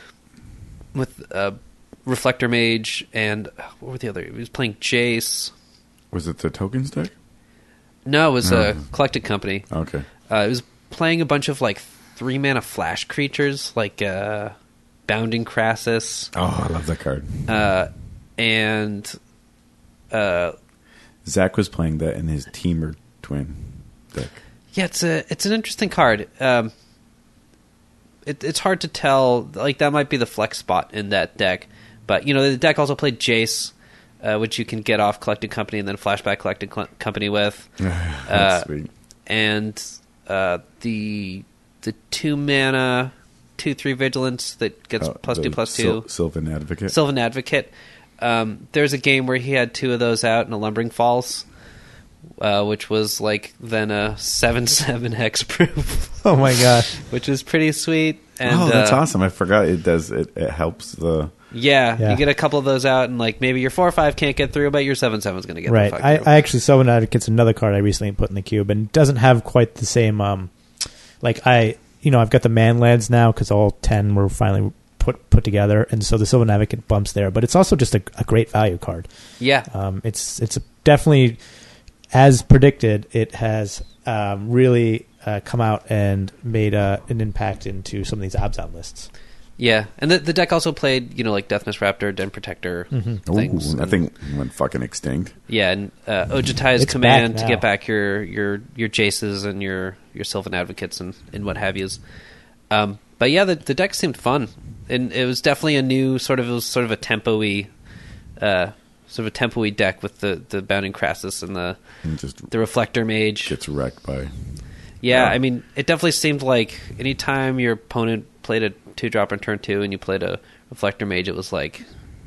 with uh, Reflector Mage and uh, what were the other? He was playing Jace. Was it the tokens deck? No, it was a No. Collected Company. Okay. Uh, it was playing a bunch of like three mana flash creatures, like uh, Bounding Crassus, Oh, I love that card. uh, and uh, Zach was playing that in his Teamer Twin deck. yeah, it's a it's an interesting card. Um, it, it's hard to tell. Like that might be the flex spot in that deck, but you know the deck also played Jace, uh, which you can get off Collected Company and then Flashback Collected Cl- Company with. That's Uh, sweet. and uh, the the two mana two three vigilance that gets Oh, plus the two plus Syl- two. Sylvan Advocate. Sylvan Advocate. Um, there's a game where he had two of those out in a Lumbering Falls, uh, which was like then a seven seven hexproof, Oh my gosh. which is pretty sweet. And oh, that's uh, awesome! I forgot it does. It, it helps the. Yeah, Yeah. you get a couple of those out, and like maybe your four or five can't get through, but your seven seven's going to get Right. the fuck I, through. I actually Sylvan Advocate's another card I recently put in the cube, and doesn't have quite the same. Um, like I, you know, I've got the man lands now because all ten were finally put put together, and so the Sylvan Advocate bumps there. But it's also just a, a great value card. yeah, Um, it's it's definitely, as predicted, it has um, really uh, come out and made uh, an impact into some of these Abzan lists. yeah. And the, the deck also played, you know, like Death Miss Raptor, Den Protector Mm-hmm. things. Ooh, that thing went fucking extinct. Yeah, and uh, Ojutai's It's command back to now. get back your your your Jaces and your your Sylvan Advocates and, and what have yous. Um, but yeah, the the deck seemed fun, and it was definitely a new sort of it was sort of a tempo-y, uh, sort of a tempo-y deck with the, the Bounding Crassus and the And just the Reflector Mage. gets wrecked by. Yeah, Yeah. I mean, it definitely seemed like anytime your opponent played a two drop on turn two and you played a Reflector Mage, it was like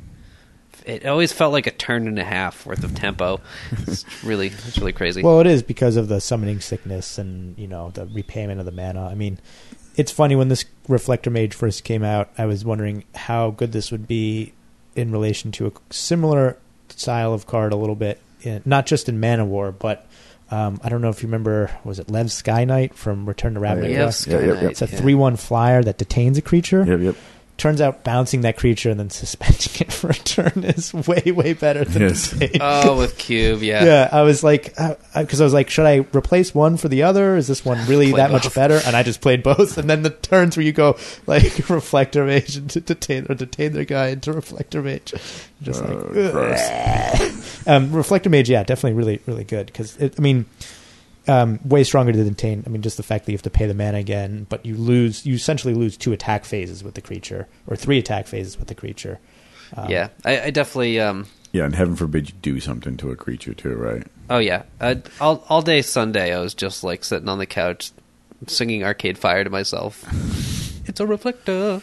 it always felt like a turn and a half worth of tempo. It's really, it's really crazy. Well, it is because of the summoning sickness and, you know, the repayment of the mana. I mean, it's funny, when this Reflector Mage first came out, I was wondering how good this would be in relation to a similar style of card a little bit, in, not just in Mana War, but um, I don't know if you remember, was it Lev Sky Knight from Return to Ravnica? yeah, Sky Yeah, yeah, yeah. Knight, It's a yeah. three one flyer that detains a creature. Yep, yep. Turns out bouncing that creature and then suspending it for a turn is way, way better than Yes. detain. Oh, with Cube, yeah. Yeah, I was like, because I was like, should I replace one for the other? Is this one really Play that much both. better? And I just played both. And then the turns where you go like Reflector Mage and to detain or detain their guy into Reflector Mage, just Oh, like gross. ugh. um, Reflector Mage, yeah, definitely really, really good because I mean, um, way stronger to detain. I mean, just the fact that you have to pay the mana again, but you lose, you essentially lose two attack phases with the creature or three attack phases with the creature. Um, Yeah, I, I definitely. Um, Yeah, and heaven forbid you do something to a creature too, right? oh yeah, uh, all all day Sunday, I was just like sitting on the couch, singing Arcade Fire to myself. It's a reflector.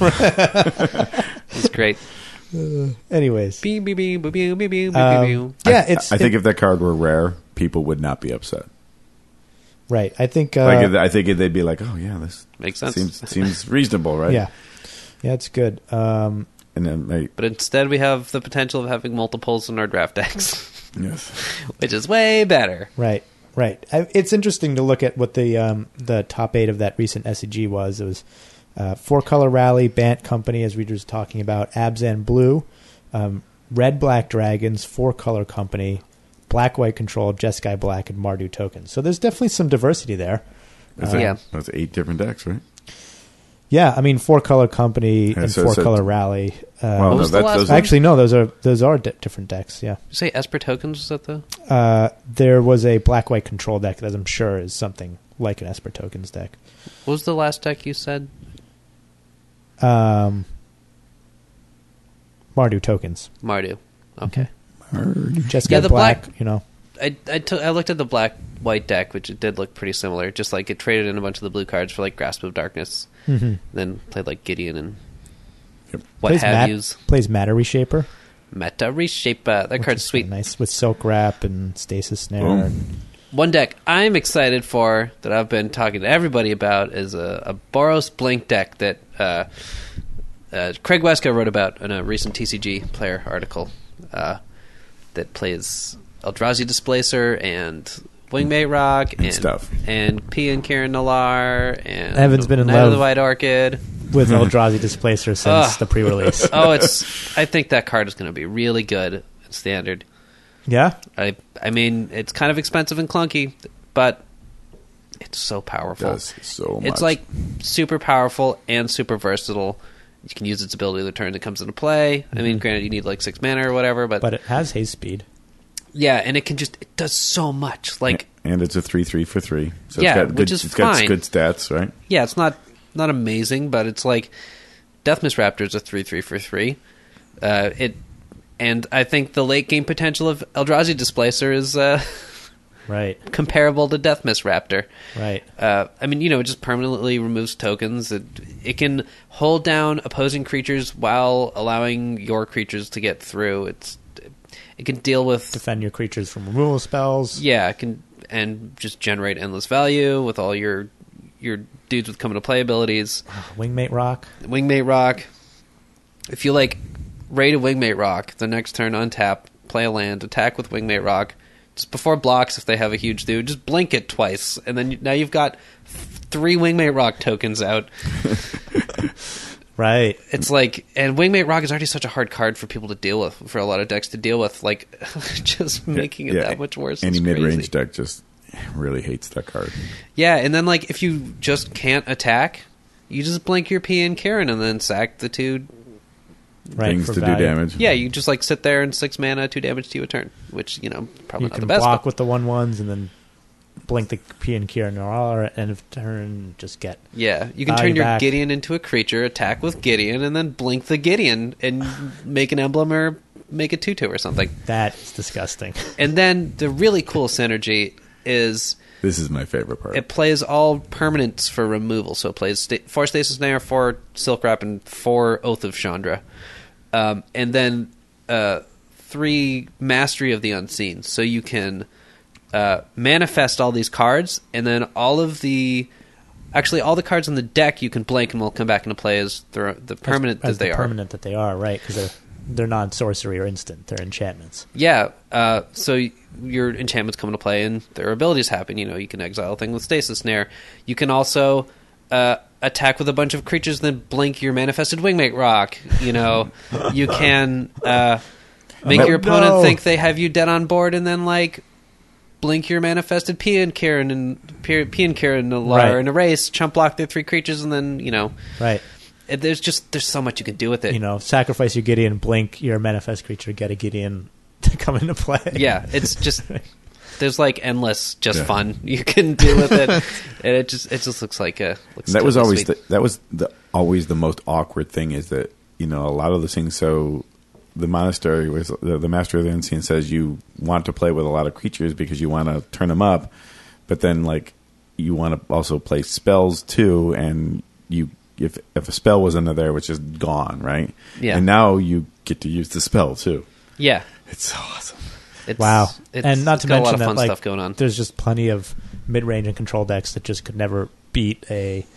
It's great. Anyways, Beep, beep, beep, beep, beep, beep, beep, Um, beep. yeah, I, it's I think it- if that card were rare, people would not be upset. right. I think uh, Like, if, I think if they'd be like, "Oh yeah, this Makes sense. seems seems reasonable, right?" yeah, yeah, it's good. Um, And then, like, But instead, we have the potential of having multiples in our draft decks, yes, which is way better. Right. Right. I, it's interesting to look at what the um, the top eight of that recent S C G was. It was uh, Four Color Rally, Bant Company, as we were just talking about, Abzan Blue, um, Red Black Dragons, Four Color Company, Black White Control, Jeskai Black, and Mardu Tokens. So there's definitely some diversity there. That's, Uh, a- Yeah. that's eight different decks, right? Yeah, I mean Four Color Company Yeah, and so- Four so- Color Rally. Uh, Well, What no, was the that's last those one? are- actually, no, those are those are di- different decks. Yeah. Did you say Esper Tokens was that the? Uh, there was a Black White Control deck that I'm sure is something like an Esper Tokens deck. What was the last deck you said? Um, Mardu Tokens. Mardu. Okay. Just Yeah, yeah, the black, black- you know. I I, took I looked at the black white deck, which it did look pretty similar. Just like it traded in a bunch of the blue cards for like Grasp of Darkness, Mm-hmm. then played like Gideon and Yep. what plays have mat- yous. Plays Matter Reshaper. Meta Reshape. Uh, that which card's is sweet. kinda nice with Silk Wrap and Stasis Snare. Boom. And, One deck I'm excited for that I've been talking to everybody about is a, a Boros Blink deck that uh, uh, Craig Weska wrote about in a recent T C G player article uh, that plays Eldrazi Displacer and Wingmate Rock and, And stuff. and P and Kieran Nalaar and Evan's been in Night of love. the White Orchid. with Eldrazi Displacer since Ugh. the pre-release. Oh, it's. I think that card is going to be really good at Standard. Yeah? I I mean, it's kind of expensive and clunky, but it's so powerful. Does so much. It's like super powerful and super versatile. You can use its ability the turn it comes into play. I mean, granted, you need like six mana or whatever, but, But it has haste speed. yeah, and it can just it does so much. Like, and it's a three three for three. So Yeah, it's got good, which is it's got fine. good stats, right? yeah, it's not not amazing, but it's like Deathmiss Raptor is a three three for three. Uh, it and I think the late game potential of Eldrazi Displacer is uh, Right, comparable to Deathmiss Raptor. right. Uh, I mean, you know, it just permanently removes tokens. It, it can hold down opposing creatures while allowing your creatures to get through. It's it can deal with Defend your creatures from removal spells. yeah, it can and just generate endless value with all your your dudes with come into play abilities. Wingmate Rock. Wingmate Rock. If you like raid a Wingmate Rock, the next turn untap, play a land, attack with Wingmate Rock. Just before blocks, if they have a huge dude, just blink it twice, and then you, now you've got three Wingmate Rock tokens out. Right. It's like, and Wingmate Rock is already such a hard card for people to deal with, for a lot of decks to deal with. Like, just making it Yeah, that much worse. Any is mid range crazy. deck just really hates that card. Yeah, and then like if you just can't attack, you just blink your P and Karen and then sack the two. Right. Things for to value. do damage. Yeah, you just like sit there and six mana, two damage to you a turn, which you know probably You not can the best. block but- with the one ones and then blink the P and Kieran or end of turn. Just get Yeah, you can Value turn your back. Gideon into a creature, attack with Gideon, and then blink the Gideon and make an emblem or make a two-two or something. that is disgusting. And then the really cool synergy is This is my favorite part. it plays all permanents for removal. So it plays sta- four Stasis Snare, four Silk Wrap, and four Oath of Chandra. Um, and then uh, three Mastery of the Unseen. So you can uh, manifest all these cards, and then all of the... Actually, all the cards in the deck you can blink and will come back into play as the, the permanent as, as that they the are. permanent that they are, right? Because they're they're non sorcery or instant. They're enchantments. Yeah, uh, so y- your enchantments come into play and their abilities happen. You know, you can exile a thing with Stasis Snare. You can also uh, attack with a bunch of creatures, then blink your manifested Wingmate Rock. You know, you can uh, make Oh, your opponent no. think they have you dead on board, and then like blink your manifested P and Kieran and P, P and Kieran Nalaar Right. and erase, chump block their three creatures, and then you know, Right. it, there's just there's so much you can do with it. You know, sacrifice your Gideon, blink your manifest creature, get a Gideon to come into play. Yeah, it's just there's like endless just Yeah. fun you can do with it, and it just it just looks like a looks that was totally always sweet. the, that was the always the most awkward thing is that you know a lot of the things. So the monastery was the, the master of the unseen says you want to play with a lot of creatures because you want to turn them up, but then like you want to also play spells too, and you if if a spell was under there, which is gone, right? Yeah. and now you get to use the spell too. yeah. It's so awesome. It's, Wow. it's, and not it's to got mention a lot of that fun like stuff going on. there's just plenty of mid range and control decks that just could never beat a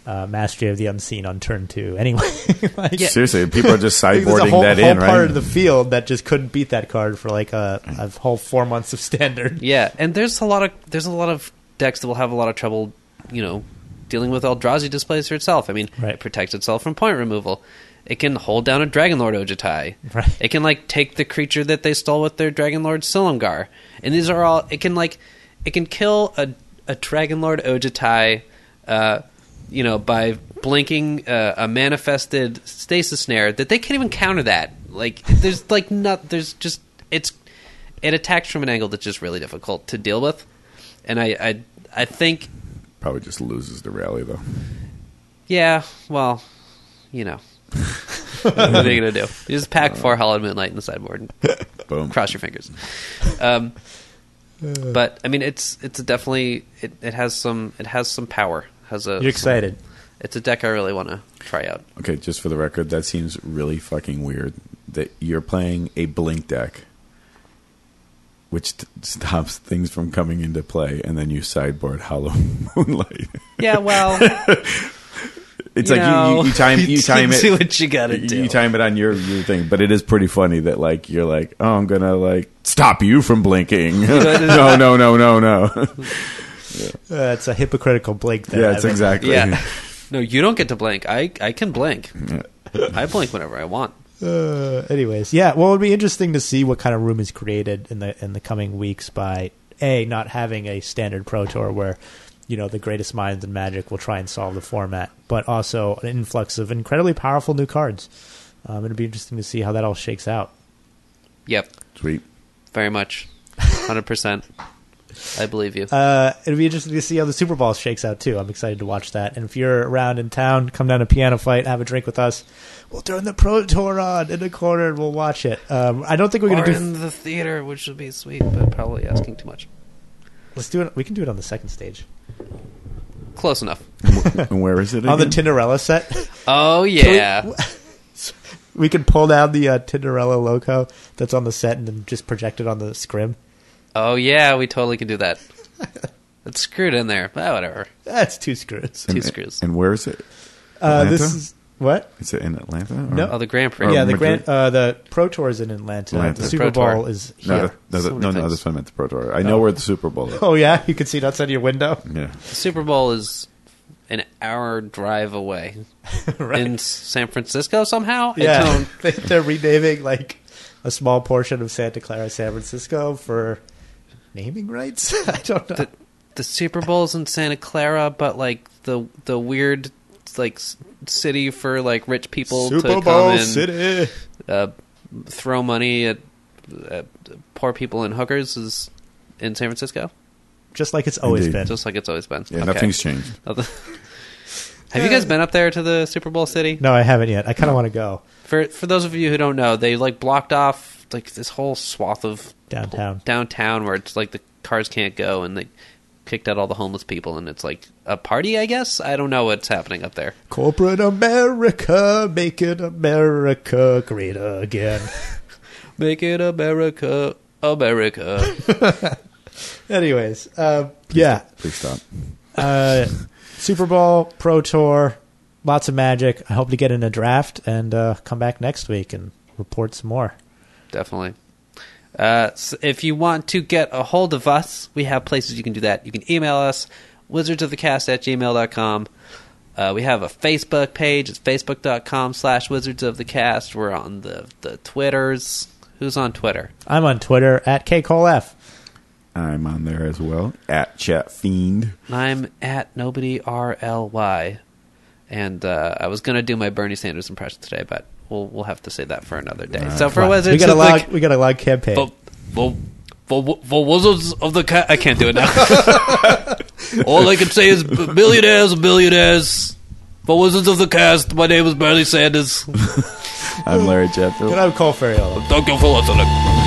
uh, Mastery of the Unseen on turn two. Anyway, like, Yeah. Seriously, people are just there's a sideboarding whole, that whole in, part right? of the field that just couldn't beat that card for like a, a whole four months of Standard. Yeah, and there's a lot of there's a lot of decks that will have a lot of trouble, you know, dealing with Eldrazi Displacer itself. I mean, Right. it protects itself from point removal. It can hold down a Dragonlord Ojutai. Right. It can like take the creature that they stole with their Dragonlord Silumgar, and these are all. It can like it can kill a a Dragonlord Ojutai, uh, you know, by blinking uh, a manifested Stasis Snare that they can't even counter that. Like there's like not there's just it's it attacks from an angle that's just really difficult to deal with, and I I I think Probably just loses the rally, though. yeah, well, you know. What are you gonna do? You just pack four Hallowed Moonlight in the sideboard and Boom. cross your fingers. Um, but I mean, it's it's definitely it, it has some it has some power. Has a You're excited. It's a deck I really want to try out. Okay, just for the record, that seems really fucking weird that you're playing a blink deck, which t- stops things from coming into play, and then you sideboard Hollow Moonlight. Yeah, well, It's you like know, you, you, you time you time do it. what you gotta You, do. you time it on your, your thing, but it is pretty funny that like you're like, oh, I'm gonna like stop you from blinking. no, no, no, no, no. Uh, it's a hypocritical blink there. yeah, it's Evan. exactly. Yeah, no, you don't get to blink. I I can blink. Yeah. I blink whenever I want. Uh, anyways, yeah. Well, it'd be interesting to see what kind of room is created in the in the coming weeks by a not having a standard Pro Tour where you know the greatest minds in Magic will try and solve the format, but also an influx of incredibly powerful new cards. Um, it'd be interesting to see how that all shakes out. Yep, Sweet. very much, hundred percent. I believe you. Uh, it'd be interesting to see how the Super Bowl shakes out too. I'm excited to watch that. And if you're around in town, come down to Piano Fight, have a drink with us. We'll turn the Pro Tour on in the corner and we'll watch it. Um, I don't think we're Or gonna do. in the theater, which would be sweet, but probably asking too much. Let's do it. We can do it on the second stage. Close enough. And where is it again? On the Tinderella set. Oh yeah. We could pull down the uh, Tinderella logo that's on the set and then just project it on the scrim. Oh yeah, we totally can do that. It's screwed in there. But whatever. That's two screws. Two and, screws. And where is it? Uh, this Atlanta? is what? Is it in Atlanta? Or? No. Oh, the Grand Prix. Or yeah, the Madrid? Grand, uh, the Pro Tour is in Atlanta. Atlanta. The Super Pro Tour. Bowl is No, here. the, no, So the, many no, no, things. this one meant the Pro Tour. I know where the Super Bowl is. Oh yeah, you can see it outside your window. Yeah. The Super Bowl is an hour drive away Right. in San Francisco somehow. I Yeah, don't- They- they're renaming like a small portion of Santa Clara, San Francisco for naming rights. I don't know. the, the Super Bowl's in Santa Clara, but like the the weird like s- city for like rich people Super to come Bowl and City. uh, throw money at, at poor people and hookers is in San Francisco, Just like it's always Indeed. been. just like it's always been. Yeah, Okay. nothing's changed. Have you guys been up there to the Super Bowl city? No, I haven't yet. I kind of want to go For for those of you who don't know, they like blocked off like this whole swath of downtown. downtown where it's like the cars can't go, and they kicked out all the homeless people, and it's like a party, I guess. I don't know what's happening up there. Corporate America, making America great again. Make it America, America. Anyways, uh, yeah. Please stop. Uh, Super Bowl, Pro Tour, lots of Magic. I hope to get in a draft and uh, come back next week and report some more. Definitely. Uh, so if you want to get a hold of us, we have places you can do that. You can email us, wizardsofthecast at gmail dot com. Uh, we have a Facebook page. It's facebook.com slash wizardsofthecast. We're on the, the Twitters. Who's on Twitter? I'm on Twitter at K Cole F. I'm on there as well at Chat Fiend. I'm at nobody R L Y. And uh, I was going to do my Bernie Sanders impression today, but we'll we'll have to say that for another day. All right. So for Wow. Wizards we got a of log. the... We got a log campaign. For, for, for, for Wizards of the Cat... I can't do it now. All I can say is billionaires and billionaires. For Wizards of the Cast, my name is Bernie Sanders. I'm Larry Chatfield. And I'm Cole Ferriola. Thank you for listening.